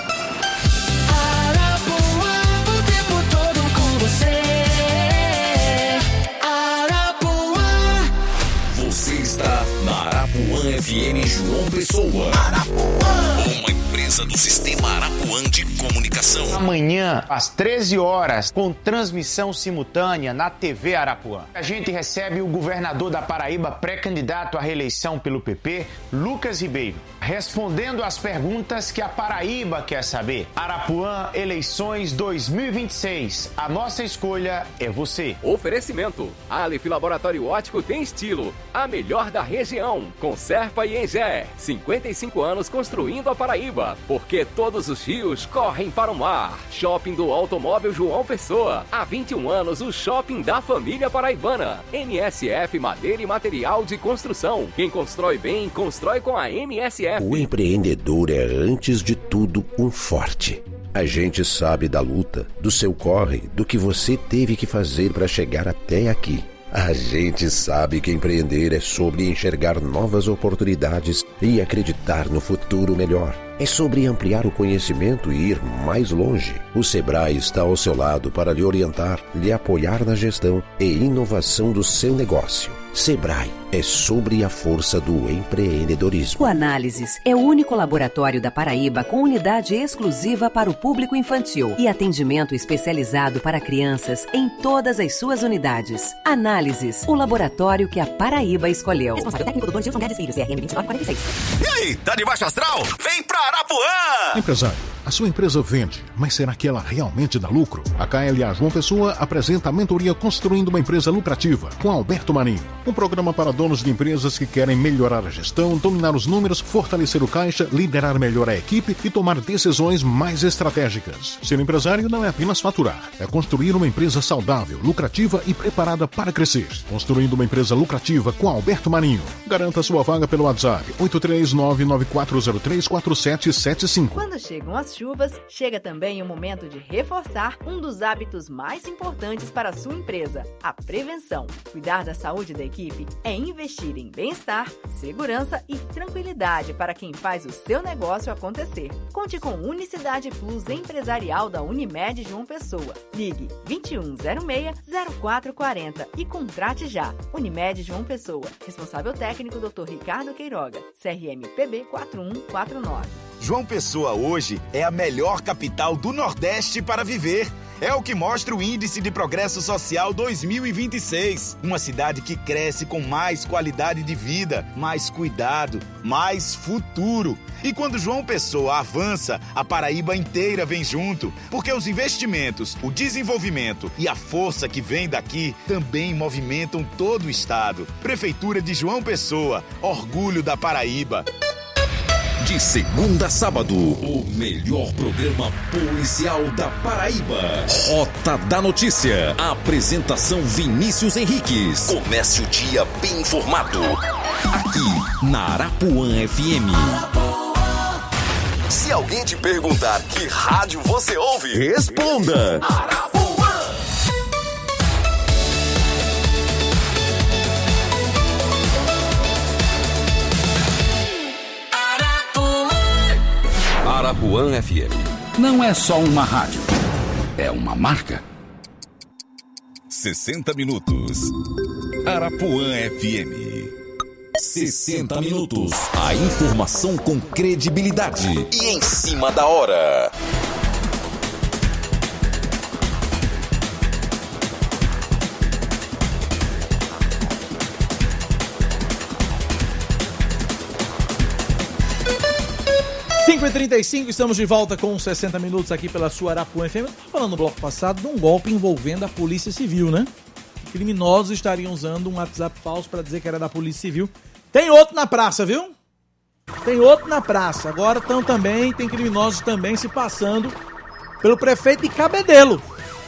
Você está na Arapuã F M João Pessoa. Arapuã. Uma empresa do Sistema Arapuã de Comunicação. Amanhã, às treze horas, com transmissão simultânea na T V Arapuã. A gente recebe o governador da Paraíba, pré-candidato à reeleição pelo P P, Lucas Ribeiro, respondendo às perguntas que a Paraíba quer saber. Arapuã, eleições dois mil e vinte e seis. A nossa escolha é você. Oferecimento. Aleph Laboratório Óptico tem estilo. A melhor da região. Com Serpa e Engé. cinquenta e cinco anos construindo a Paraíba. Porque todos os rios correm para o mar. Shopping do Automóvel João Pessoa. Há vinte e um anos, o shopping da família paraibana. M S F Madeira e Material de Construção. Quem constrói bem, constrói com a M S F. O empreendedor é, antes de tudo, um forte. A gente sabe da luta, do seu corre, do que você teve que fazer para chegar até aqui. A gente sabe que empreender é sobre enxergar novas oportunidades e acreditar no futuro melhor. É sobre ampliar o conhecimento e ir mais longe. O Sebrae está ao seu lado para lhe orientar, lhe apoiar na gestão e inovação do seu negócio. Sebrae é sobre a força do empreendedorismo. O Análises é o único laboratório da Paraíba com unidade exclusiva para o público infantil e atendimento especializado para crianças em todas as suas unidades. Análises, o laboratório que a Paraíba escolheu. Responsável técnico doutor Gilson Guedes Filho, C R M vinte e nove quarenta e seis. E aí, tá de baixo astral? Vem pra Arapuã! Empresário, a sua empresa vende, mas será que ela realmente dá lucro? A K L A João Pessoa apresenta a mentoria Construindo uma Empresa Lucrativa, com Alberto Marinho. Um programa para donos de empresas que querem melhorar a gestão, dominar os números, fortalecer o caixa, liderar melhor a equipe e tomar decisões mais estratégicas. Ser empresário não é apenas faturar, é construir uma empresa saudável, lucrativa e preparada para crescer. Construindo uma Empresa Lucrativa com Alberto Marinho. Garanta sua vaga pelo WhatsApp oito três nove nove quatro zero três quatro sete sete cinco. Quando chegam as chuvas, chega também o momento de reforçar um dos hábitos mais importantes para a sua empresa, a prevenção. Cuidar da saúde da equipe é investir em bem-estar, segurança e tranquilidade para quem faz o seu negócio acontecer. Conte com Unicidade Plus Empresarial da Unimed João Pessoa. Ligue vinte e um zero seis zero quatro quatro zero e contrate já. Unimed João Pessoa. Responsável técnico doutor Ricardo Queiroga. C R M P B quatro um quatro nove. João Pessoa hoje é a melhor capital do Nordeste para viver. É o que mostra o Índice de Progresso Social dois mil e vinte e seis. Uma cidade que cresce com mais qualidade de vida, mais cuidado, mais futuro. E quando João Pessoa avança, a Paraíba inteira vem junto. Porque os investimentos, o desenvolvimento e a força que vem daqui também movimentam todo o estado. Prefeitura de João Pessoa, orgulho da Paraíba. De segunda a sábado, o melhor programa policial da Paraíba. Rota da Notícia. Apresentação Vinícius Henriques. Comece o dia bem informado. Aqui, na Arapuã F M. Se alguém te perguntar que rádio você ouve, responda. Arapuã. Arapuã F M. Não é só uma rádio, é uma marca. sessenta minutos. Arapuã F M. sessenta minutos. A informação com credibilidade e em cima da hora. cinco e trinta e cinco, estamos de volta com sessenta minutos aqui pela sua Arapuã F M. Eu estava falando no bloco passado de um golpe envolvendo a Polícia Civil, né? Criminosos estariam usando um WhatsApp falso para dizer que era da Polícia Civil. Tem outro na praça, viu? Tem outro na praça. Agora estão também, tem criminosos também se passando pelo prefeito de Cabedelo.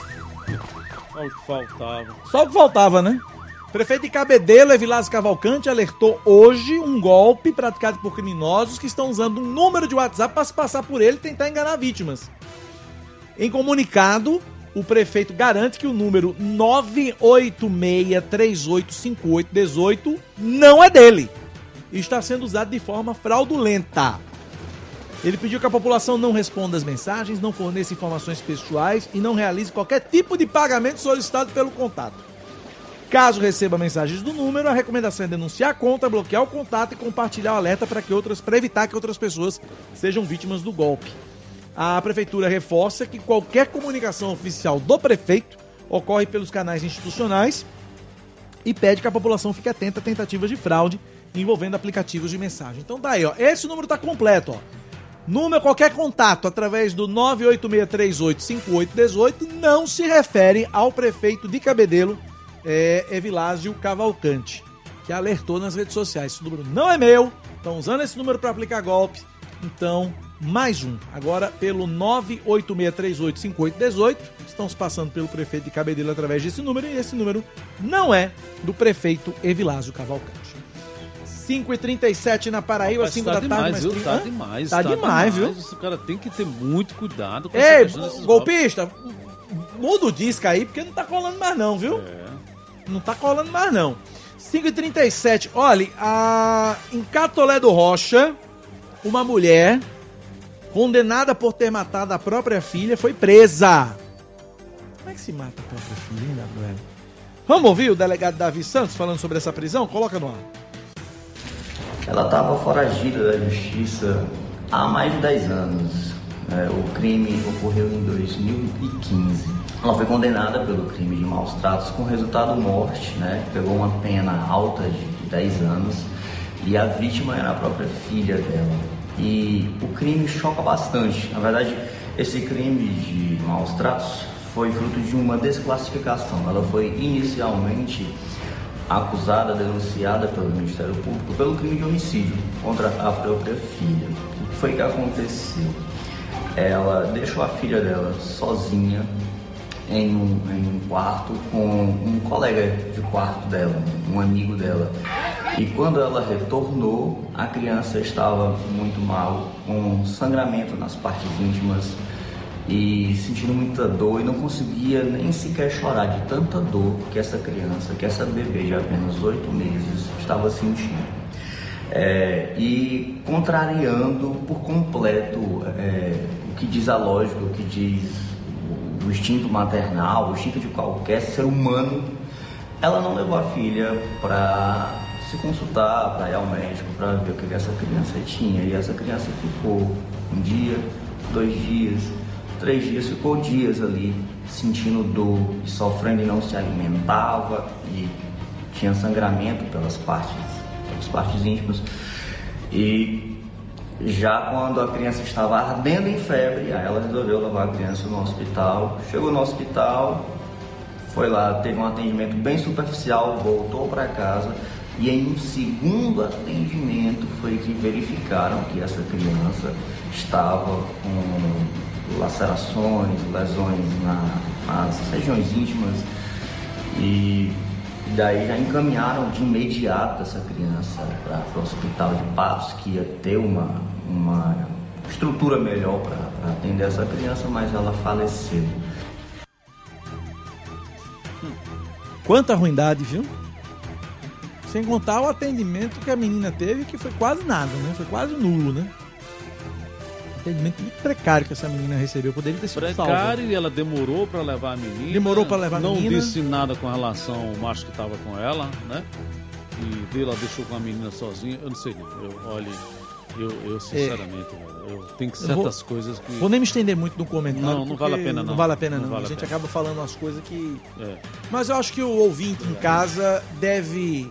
Só o que faltava. Só o que faltava, né? Prefeito de Cabedelo, Evilásio Cavalcante, alertou hoje um golpe praticado por criminosos que estão usando um número de WhatsApp para se passar por ele e tentar enganar vítimas. Em comunicado, o prefeito garante que o número nove oito seis, três oito cinco oito um oito não é dele e está sendo usado de forma fraudulenta. Ele pediu que a população não responda as mensagens, não forneça informações pessoais e não realize qualquer tipo de pagamento solicitado pelo contato. Caso receba mensagens do número, a recomendação é denunciar a conta, bloquear o contato e compartilhar o alerta para que outras, para evitar que outras pessoas sejam vítimas do golpe. A prefeitura reforça que qualquer comunicação oficial do prefeito ocorre pelos canais institucionais e pede que a população fique atenta a tentativas de fraude envolvendo aplicativos de mensagem. Então tá aí, ó. Esse número tá completo, ó. Número, qualquer contato através do nove oito seis, três oito cinco oito um oito não se refere ao prefeito de Cabedelo, É, Evilásio Cavalcante, que alertou nas redes sociais. Esse número não é meu, estão usando esse número para aplicar golpe. Então, mais um. Agora, pelo nove oito seis, três oito cinco oito um oito, estão se passando pelo prefeito de Cabedelo através desse número, e esse número não é do prefeito Evilásio Cavalcante. cinco e trinta e sete na Paraíba, cinco tá da tarde. Demais, viu? Tá demais, tá, tá demais, viu? Esse cara tem que ter muito cuidado com Ei, essa questão. golpista, muda o disco aí, porque não tá colando mais não, viu? É. Não tá colando mais, não. cinco e trinta e sete. Olha, a... em Catolé do Rocha, uma mulher condenada por ter matado a própria filha foi presa. Como é que se mata a própria filha, hein, Gabriel? Vamos ouvir o delegado Davi Santos falando sobre essa prisão? Coloca no ar. Ela estava foragida da justiça há mais de dez anos. É, o crime ocorreu em dois mil e quinze. Ela foi condenada pelo crime de maus tratos com resultado morte, né? Pegou uma pena alta de dez anos e a vítima era a própria filha dela. E o crime choca bastante. Na verdade, esse crime de maus tratos foi fruto de uma desclassificação. Ela foi inicialmente acusada, denunciada pelo Ministério Público pelo crime de homicídio contra a própria filha. O que foi que aconteceu? Ela deixou a filha dela sozinha em um, em um quarto com um colega de quarto dela, um amigo dela. E quando ela retornou, a criança estava muito mal, com sangramento nas partes íntimas e sentindo muita dor e não conseguia nem sequer chorar de tanta dor que essa criança, que essa bebê de apenas oito meses estava sentindo. É, e contrariando por completo é, o que diz a lógica, o que diz o, o instinto maternal, o instinto de qualquer ser humano, ela não levou a filha para se consultar, para ir ao médico, para ver o que essa criança tinha. E essa criança ficou um dia, dois dias, três dias, ficou dias ali sentindo dor e sofrendo e não se alimentava e tinha sangramento pelas partes as partes íntimas. E já quando a criança estava ardendo em febre, aí ela resolveu levar a criança no hospital. Chegou no hospital, foi lá, teve um atendimento bem superficial, voltou para casa e em um segundo atendimento foi que verificaram que essa criança estava com lacerações, lesões na, nas regiões íntimas e E daí já encaminharam de imediato essa criança para o hospital de Patos, que ia ter uma, uma estrutura melhor para atender essa criança, mas ela faleceu. Quanta ruindade, viu? Sem contar o atendimento que a menina teve, que foi quase nada, né? Foi quase nulo, né? Atendimento muito precário que essa menina recebeu, poderia ter sido salvo. Precário, e ela demorou para levar a menina. Demorou para levar a não menina. Não disse nada com relação ao macho que estava com ela, né? E ela deixou com a menina sozinha. Eu não sei, não. Eu, olha, eu, eu sinceramente, é. eu tenho certas vou, coisas que... Vou nem me estender muito no comentário. Não, não vale a pena, não. Não vale a pena, não. não. Vale a gente a acaba falando umas coisas que... É. Mas eu acho que o ouvinte em casa deve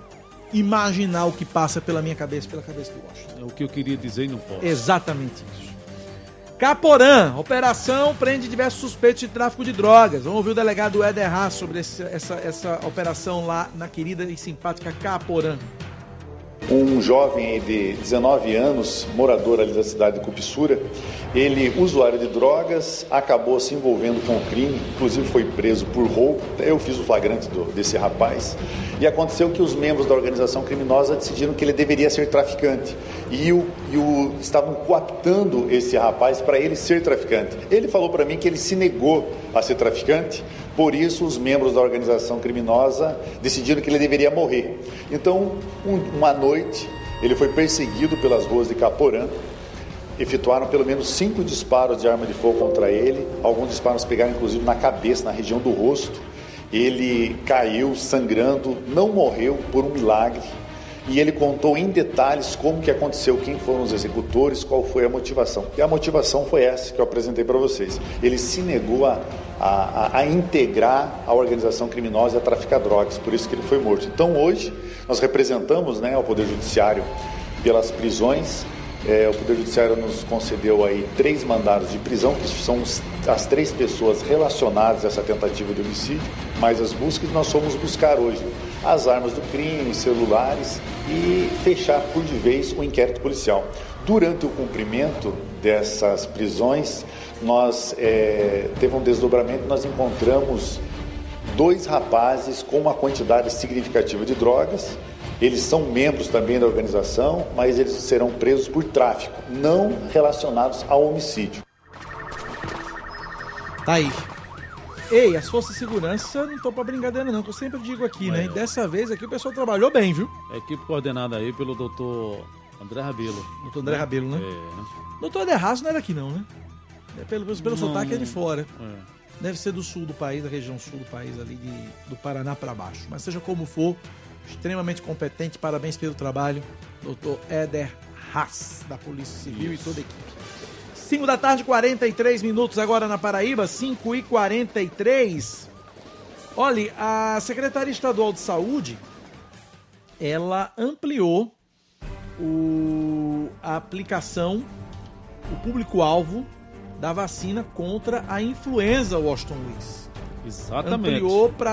imaginar o que passa pela minha cabeça, pela cabeça do Washington. É o que eu queria dizer e não posso. Exatamente isso. Caporã, operação prende diversos suspeitos de tráfico de drogas. Vamos ouvir o delegado Éder Haas sobre esse, essa, essa operação lá na querida e simpática Caporã. Um jovem de dezenove anos, morador ali da cidade de Cupissura, ele, usuário de drogas, acabou se envolvendo com o crime, inclusive foi preso por roubo. Eu fiz o flagrante do, desse rapaz e aconteceu que os membros da organização criminosa decidiram que ele deveria ser traficante e, o, e o, estavam coaptando esse rapaz para ele ser traficante. Ele falou para mim que ele se negou a ser traficante. Por isso, os membros da organização criminosa decidiram que ele deveria morrer. Então, um, uma noite, ele foi perseguido pelas ruas de Caporã. Efetuaram pelo menos cinco disparos de arma de fogo contra ele. Alguns disparos pegaram, inclusive, na cabeça, na região do rosto. Ele caiu sangrando, não morreu por um milagre. E ele contou em detalhes como que aconteceu, quem foram os executores, qual foi a motivação. E a motivação foi essa que eu apresentei para vocês. Ele se negou a, a, a integrar a organização criminosa e a traficar drogas, por isso que ele foi morto. Então hoje nós representamos, né, ao Poder Judiciário pelas prisões. É, o Poder Judiciário nos concedeu aí três mandados de prisão, que são as três pessoas relacionadas a essa tentativa de homicídio, mas as buscas nós fomos buscar hoje as armas do crime, celulares e fechar por de vez o inquérito policial. Durante o cumprimento dessas prisões, nós é, teve um desdobramento, nós encontramos dois rapazes com uma quantidade significativa de drogas. Eles são membros também da organização, mas eles serão presos por tráfico, não relacionados ao homicídio. Tá aí. Ei, as forças de segurança não estão pra brincadeira não, que eu sempre digo aqui, é. né? E dessa vez aqui o pessoal trabalhou bem, viu? A equipe coordenada aí pelo doutor André Rabelo. Doutor André Rabelo, né? É. Doutor Éder Haas não é daqui não, né? É pelo pelo não, sotaque é de fora. É. Deve ser do sul do país, da região sul do país, ali de, do Paraná pra baixo. Mas seja como for, extremamente competente, parabéns pelo trabalho, doutor Éder Haas, da Polícia Civil. Isso. E toda a equipe. cinco da tarde, quarenta e três minutos agora na Paraíba, cinco e quarenta e três. Olha, a Secretaria Estadual de Saúde, ela ampliou o, a aplicação, o público-alvo da vacina contra a influenza, Washington Luiz. Exatamente. Ampliou para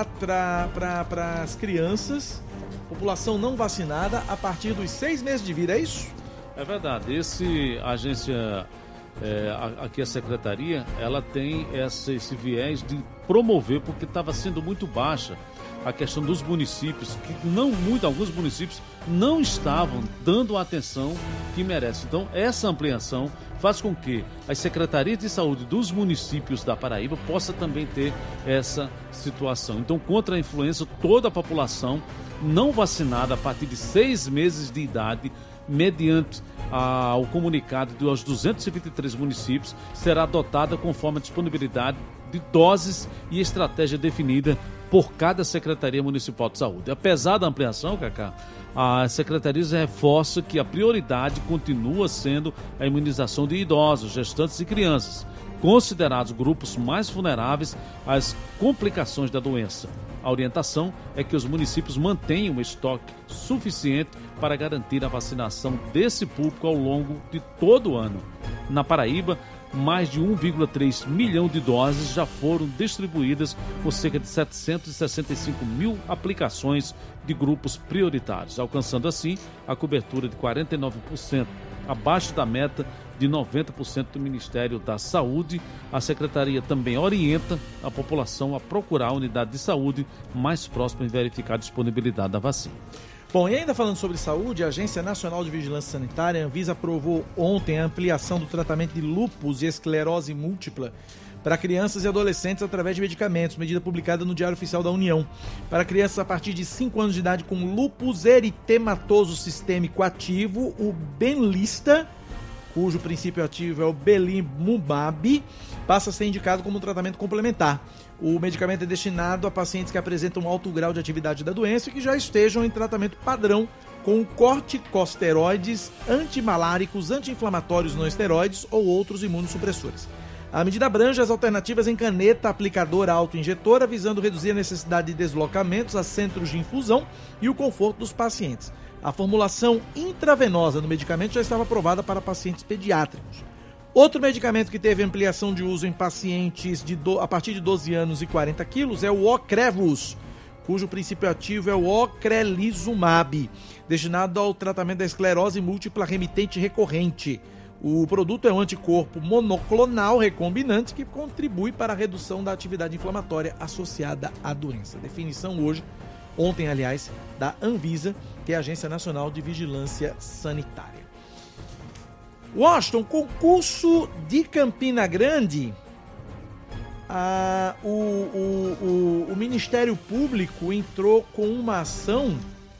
as crianças, população não vacinada, a partir dos seis meses de vida, é isso? É verdade. Esse agência... É, aqui a secretaria, ela tem essa, esse viés de promover, porque estava sendo muito baixa a questão dos municípios, que não muito, alguns municípios não estavam dando a atenção que merece. Então, essa ampliação faz com que as secretarias de saúde dos municípios da Paraíba possa também ter essa situação. Então, contra a influenza, toda a população não vacinada a partir de seis meses de idade, mediante ao comunicado dos duzentos e vinte e três municípios, será adotada conforme a disponibilidade de doses e estratégia definida por cada Secretaria Municipal de Saúde. Apesar da ampliação, Cacá, a Secretaria reforça que a prioridade continua sendo a imunização de idosos, gestantes e crianças, considerados grupos mais vulneráveis às complicações da doença. A orientação é que os municípios mantenham um estoque suficiente para garantir a vacinação desse público ao longo de todo o ano. Na Paraíba, mais de um vírgula três milhão de doses já foram distribuídas por cerca de setecentos e sessenta e cinco mil aplicações de grupos prioritários, alcançando assim a cobertura de quarenta e nove por cento, abaixo da meta de noventa por cento do Ministério da Saúde. A Secretaria também orienta a população a procurar a unidade de saúde mais próxima e verificar a disponibilidade da vacina. Bom, e ainda falando sobre saúde, a Agência Nacional de Vigilância Sanitária, a Anvisa, aprovou ontem a ampliação do tratamento de lúpus e esclerose múltipla para crianças e adolescentes através de medicamentos, medida publicada no Diário Oficial da União. Para crianças a partir de cinco anos de idade com lúpus eritematoso sistêmico ativo, o Benlysta, cujo princípio ativo é o belimumab, passa a ser indicado como um tratamento complementar. O medicamento é destinado a pacientes que apresentam um alto grau de atividade da doença e que já estejam em tratamento padrão com corticosteroides, antimaláricos, anti-inflamatórios não esteroides ou outros imunossupressores. A medida abrange as alternativas em caneta aplicadora auto-injetora, visando reduzir a necessidade de deslocamentos a centros de infusão e o conforto dos pacientes. A formulação intravenosa do medicamento já estava aprovada para pacientes pediátricos. Outro medicamento que teve ampliação de uso em pacientes de do, a partir de doze anos e quarenta quilos é o Ocrevus, cujo princípio ativo é o ocrelizumab, destinado ao tratamento da esclerose múltipla remitente recorrente. O produto é um anticorpo monoclonal recombinante que contribui para a redução da atividade inflamatória associada à doença. Definição hoje, ontem aliás, da Anvisa, que é a Agência Nacional de Vigilância Sanitária. Washington, concurso de Campina Grande. Ah, o, o, o, o Ministério Público entrou com uma ação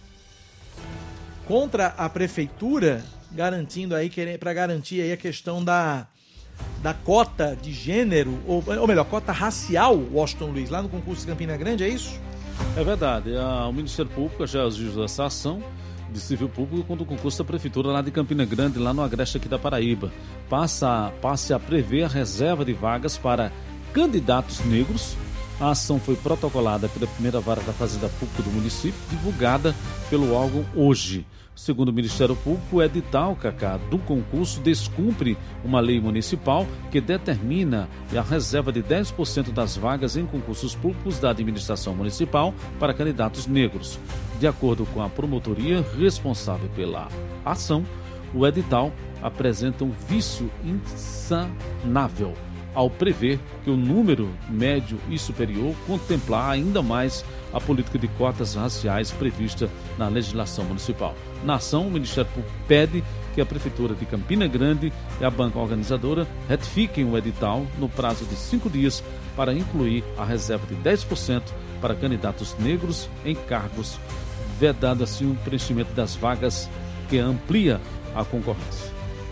contra a Prefeitura, garantindo aí, para garantir aí a questão da, da cota de gênero, ou, ou melhor, cota racial, Washington Luiz, lá no concurso de Campina Grande, é isso? É verdade. O Ministério Público já agiu essa ação de civil público contra o concurso da Prefeitura lá de Campina Grande, lá no Agreste aqui da Paraíba. Passa, passe a prever a reserva de vagas para candidatos negros. A ação foi protocolada pela primeira vara da Fazenda Pública do município, divulgada pelo órgão hoje. Segundo o Ministério Público, o edital, Cacá, do concurso descumpre uma lei municipal que determina a reserva de dez por cento das vagas em concursos públicos da administração municipal para candidatos negros. De acordo com a promotoria responsável pela ação, o edital apresenta um vício insanável ao prever que o número médio e superior contemplar ainda mais a política de cotas raciais prevista na legislação municipal. Na ação, o Ministério Público pede que a Prefeitura de Campina Grande e a banca organizadora retifiquem o edital no prazo de cinco dias para incluir a reserva de dez por cento para candidatos negros em cargos, vedado assim o preenchimento das vagas que amplia a concorrência.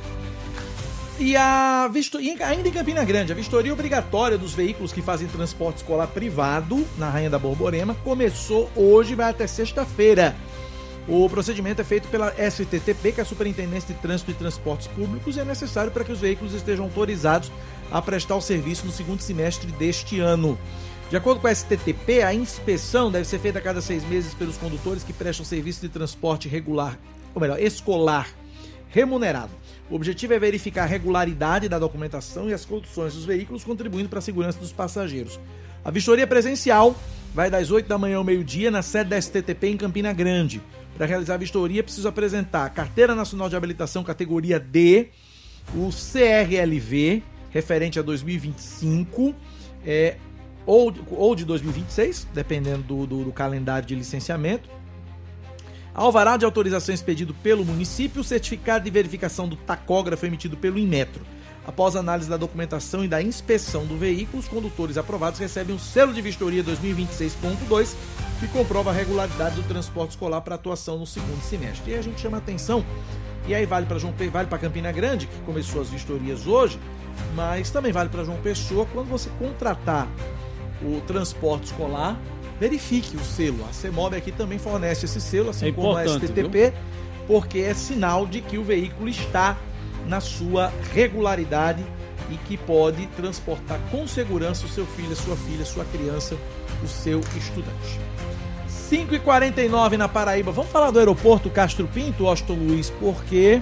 E a vistoria, ainda em Campina Grande, a vistoria obrigatória dos veículos que fazem transporte escolar privado na Rainha da Borborema começou hoje e vai até sexta-feira. O procedimento é feito pela S T T P, que é a Superintendência de Trânsito e Transportes Públicos, e é necessário para que os veículos estejam autorizados a prestar o serviço no segundo semestre deste ano. De acordo com a S T T P, a inspeção deve ser feita a cada seis meses pelos condutores que prestam serviço de transporte regular, ou melhor, escolar, remunerado. O objetivo é verificar a regularidade da documentação e as condições dos veículos, contribuindo para a segurança dos passageiros. A vistoria presencial vai das oito da manhã ao meio-dia na sede da S T T P em Campina Grande. Para realizar a vistoria, é preciso apresentar a Carteira Nacional de Habilitação categoria D, o C R L V, referente a dois mil e vinte e cinco, é, ou, ou de dois mil e vinte e seis, dependendo do, do, do calendário de licenciamento. Alvará de autorização expedido pelo município, o certificado de verificação do tacógrafo emitido pelo Inmetro. Após a análise da documentação e da inspeção do veículo, os condutores aprovados recebem um selo de vistoria dois mil e vinte e seis ponto dois, que comprova a regularidade do transporte escolar para atuação no segundo semestre. E aí a gente chama a atenção, e aí vale para João Pe... vale para Campina Grande, que começou as vistorias hoje, mas também vale para João Pessoa. Quando você contratar o transporte escolar, verifique o selo. A CEMOB aqui também fornece esse selo, assim é como a S T T P, viu? Porque é sinal de que o veículo está na sua regularidade e que pode transportar com segurança o seu filho, a sua filha, a sua criança, o seu estudante. cinco e quarenta e nove na Paraíba. Vamos falar do aeroporto Castro Pinto, Washington Luiz, porque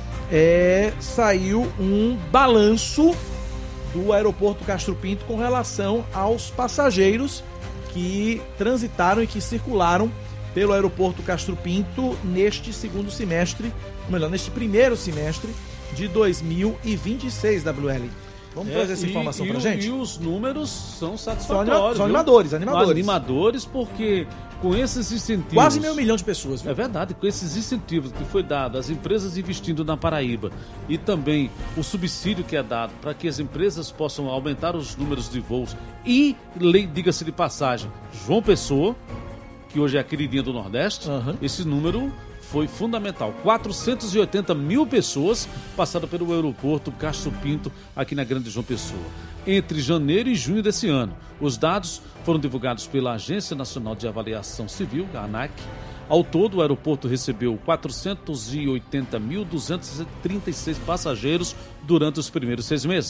é, saiu um balanço do aeroporto Castro Pinto com relação aos passageiros que transitaram e que circularam pelo aeroporto Castro Pinto neste segundo semestre, ou melhor, neste primeiro semestre de dois mil e vinte e seis, W L. Vamos é, trazer essa informação e, pra e, gente? E os números são satisfatórios. São, são animadores, animadores. Animadores, porque com esses incentivos... Quase meio milhão de pessoas. Viu? É verdade, com esses incentivos que foi dado às empresas investindo na Paraíba e também o subsídio que é dado para que as empresas possam aumentar os números de voos e, diga-se de passagem, João Pessoa, que hoje é a queridinha do Nordeste, uhum. Esse número foi fundamental. quatrocentas e oitenta mil pessoas passaram pelo aeroporto Castro Pinto, aqui na Grande João Pessoa, entre janeiro e junho desse ano. Os dados foram divulgados pela Agência Nacional de Avaliação Civil, a ANAC. Ao todo, o aeroporto recebeu quatrocentos e oitenta mil duzentos e trinta e seis passageiros durante os primeiros seis meses.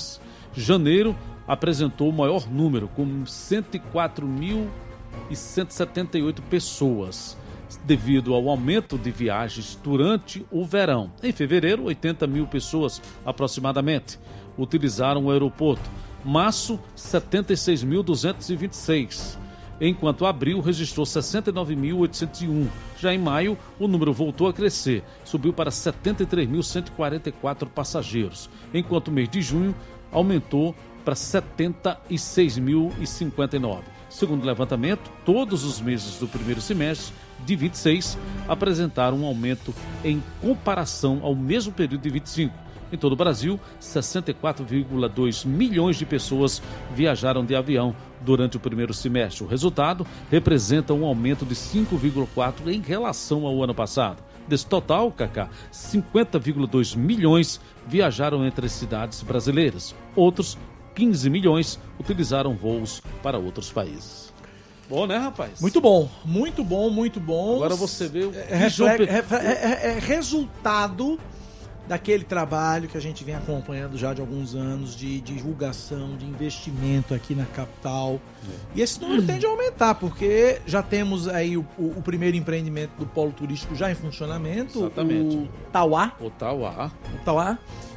Janeiro apresentou o maior número, com cento e quatro mil cento e setenta e oito pessoas, devido ao aumento de viagens durante o verão. Em fevereiro, oitenta mil pessoas aproximadamente utilizaram o aeroporto. Março, setenta e seis mil duzentos e vinte e seis. Enquanto abril registrou sessenta e nove mil oitocentos e um. Já em maio, o número voltou a crescer, subiu para setenta e três mil cento e quarenta e quatro passageiros, enquanto o mês de junho aumentou para setenta e seis mil e cinquenta e nove. Segundo o levantamento, todos os meses do primeiro semestre de vinte e seis apresentaram um aumento em comparação ao mesmo período de vinte e cinco. Em todo o Brasil, sessenta e quatro vírgula dois milhões de pessoas viajaram de avião durante o primeiro semestre. O resultado representa um aumento de cinco vírgula quatro por cento em relação ao ano passado. Desse total, Cacá, cinquenta vírgula dois milhões viajaram entre as cidades brasileiras. Outros quinze milhões utilizaram voos para outros países. Bom, né, rapaz? Muito bom, muito bom, muito bom. Agora você vê o é, refle- é, é, é resultado daquele trabalho que a gente vem acompanhando já de alguns anos de divulgação, de investimento aqui na capital. É. E esse número tende a aumentar, porque já temos aí o, o, o primeiro empreendimento do polo turístico já em funcionamento. Exatamente. O Tauá. O Tauá. O Tauá.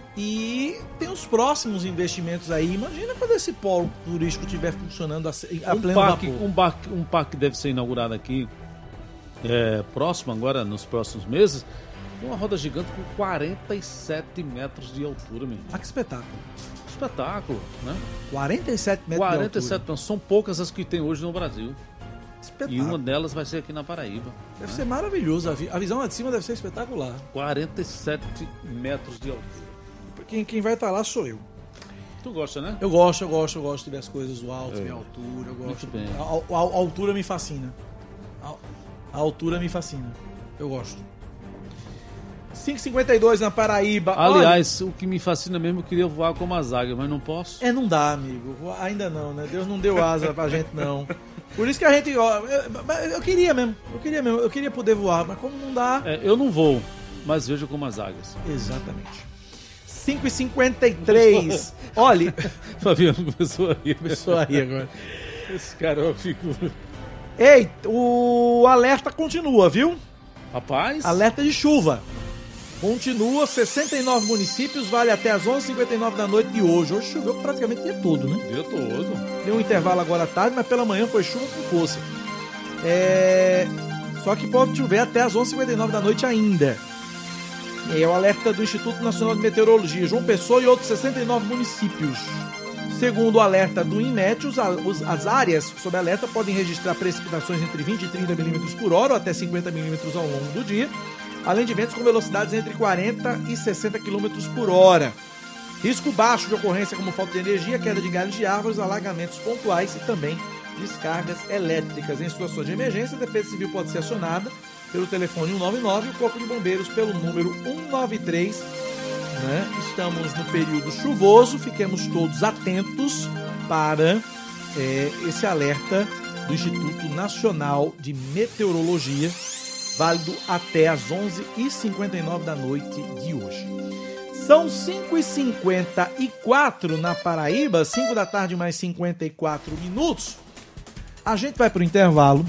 E tem os próximos investimentos aí. Imagina quando esse polo turístico estiver funcionando a, a um pleno parque, vapor. Um parque, um parque deve ser inaugurado aqui é, próximo, agora nos próximos meses. Uma roda gigante com quarenta e sete metros de altura, menino. Ah, que espetáculo. Espetáculo, né? quarenta e sete metros quarenta e sete de altura. metros. São poucas as que tem hoje no Brasil. Espetáculo. E uma delas vai ser aqui na Paraíba. Deve né? ser maravilhoso. A, vi- a visão lá de cima deve ser espetacular. quarenta e sete metros de altura. Quem, quem vai estar lá sou eu. Tu gosta, né? Eu gosto, eu gosto, eu gosto de ver as coisas do alto, É. ver a altura, eu gosto. Muito bem. A, a- a altura me fascina. A, a altura me fascina. Eu gosto. cinco e cinquenta e dois na Paraíba. Aliás, Olha, o que me fascina mesmo, eu queria voar como as águias, mas não posso. É, não dá, amigo. Ainda não, né? Deus não deu asa pra gente, não. Por isso que a gente... Ó, eu, eu queria mesmo, eu queria mesmo, eu queria poder voar, mas como não dá... É, eu não vou, mas vejo como as águias. Exatamente. cinco e cinquenta e três. Olha... Fabiano começou a rir. Começou a rir agora. Esse cara é uma figura. Ei, o alerta continua, viu? Rapaz... Alerta de chuva. Continua, sessenta e nove municípios, vale até as onze e cinquenta e nove da noite de hoje. Hoje choveu praticamente o dia todo, né? O dia todo. Deu um intervalo agora à tarde, mas pela manhã foi chuva com força. É... Só que pode chover até as onze e cinquenta e nove da noite ainda. E é o alerta do Instituto Nacional de Meteorologia, João Pessoa e outros sessenta e nove municípios. Segundo o alerta do INMET, os, os, as áreas sob alerta podem registrar precipitações entre vinte e trinta milímetros por hora ou até cinquenta milímetros ao longo do dia, além de ventos com velocidades entre quarenta e sessenta quilômetros por hora. Risco baixo de ocorrência como falta de energia, queda de galhos de árvores, alagamentos pontuais e também descargas elétricas. Em situações de emergência, a Defesa Civil pode ser acionada pelo telefone cento e noventa e nove e o Corpo de Bombeiros pelo número cento e noventa e três. Né? Estamos no período chuvoso, fiquemos todos atentos para é, esse alerta do Instituto Nacional de Meteorologia, válido até as onze e cinquenta e nove da noite de hoje. São cinco e cinquenta e quatro na Paraíba, cinco da tarde mais cinquenta e quatro minutos. A gente vai para o intervalo.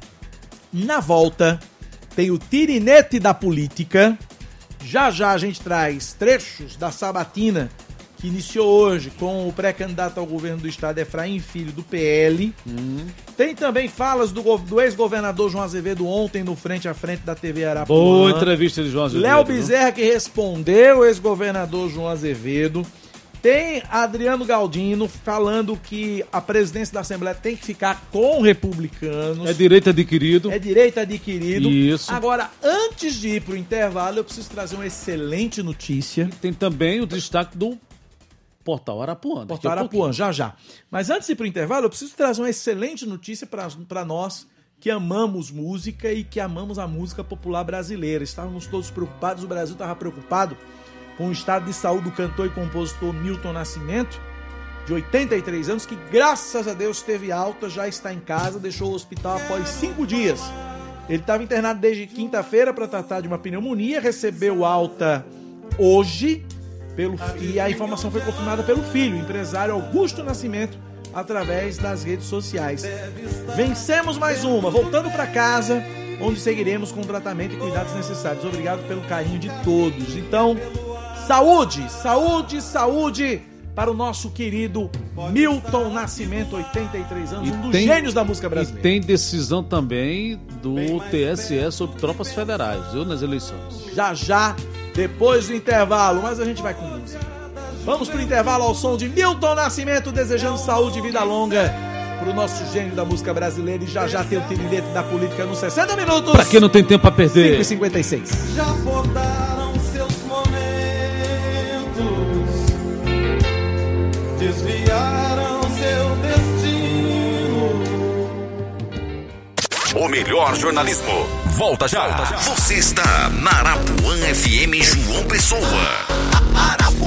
Na volta tem o Tirinete da Política. Já já a gente traz trechos da sabatina que iniciou hoje com o pré-candidato ao governo do estado, Efraim Filho, do P L. Hum. Tem também falas do, do ex-governador João Azevedo ontem no Frente a Frente da T V Arapuã. Boa entrevista de João Azevedo. Léo Bezerra que respondeu o ex-governador João Azevedo. Tem Adriano Galdino falando que a presidência da Assembleia tem que ficar com republicanos. É direito adquirido. É direito adquirido. Isso. Agora, antes de ir para o intervalo, eu preciso trazer uma excelente notícia. E tem também o destaque do Portal Arapuã. Portal Arapuã, já já. Mas antes de ir para o intervalo, eu preciso trazer uma excelente notícia para nós que amamos música e que amamos a música popular brasileira. Estávamos todos preocupados, o Brasil estava preocupado com o estado de saúde do cantor e compositor Milton Nascimento, de oitenta e três anos, que graças a Deus teve alta, já está em casa, deixou o hospital após cinco dias. Ele estava internado desde quinta-feira para tratar de uma pneumonia, recebeu alta hoje pelo, e a informação foi confirmada pelo filho, o empresário Augusto Nascimento, através das redes sociais. Vencemos mais uma, voltando para casa, onde seguiremos com o tratamento e cuidados necessários. Obrigado pelo carinho de todos. Então, saúde, saúde, saúde para o nosso querido Milton Nascimento, oitenta e três anos, E um dos tem- gênios da música E brasileira. tem decisão também do T S E sobre tropas federais, viu, nas eleições. Já já, depois do intervalo, mas a gente vai com música. Vamos pro intervalo ao som de Milton Nascimento, desejando saúde e vida longa pro nosso gênio da música brasileira. E já já tem o tirilete da política nos sessenta minutos. Pra quem não tem tempo pra perder. cinco e cinquenta e seis. Já podaram seus momentos, desviaram seu destino. O melhor jornalismo. Volta já. Você está na Arapuã F M João Pessoa.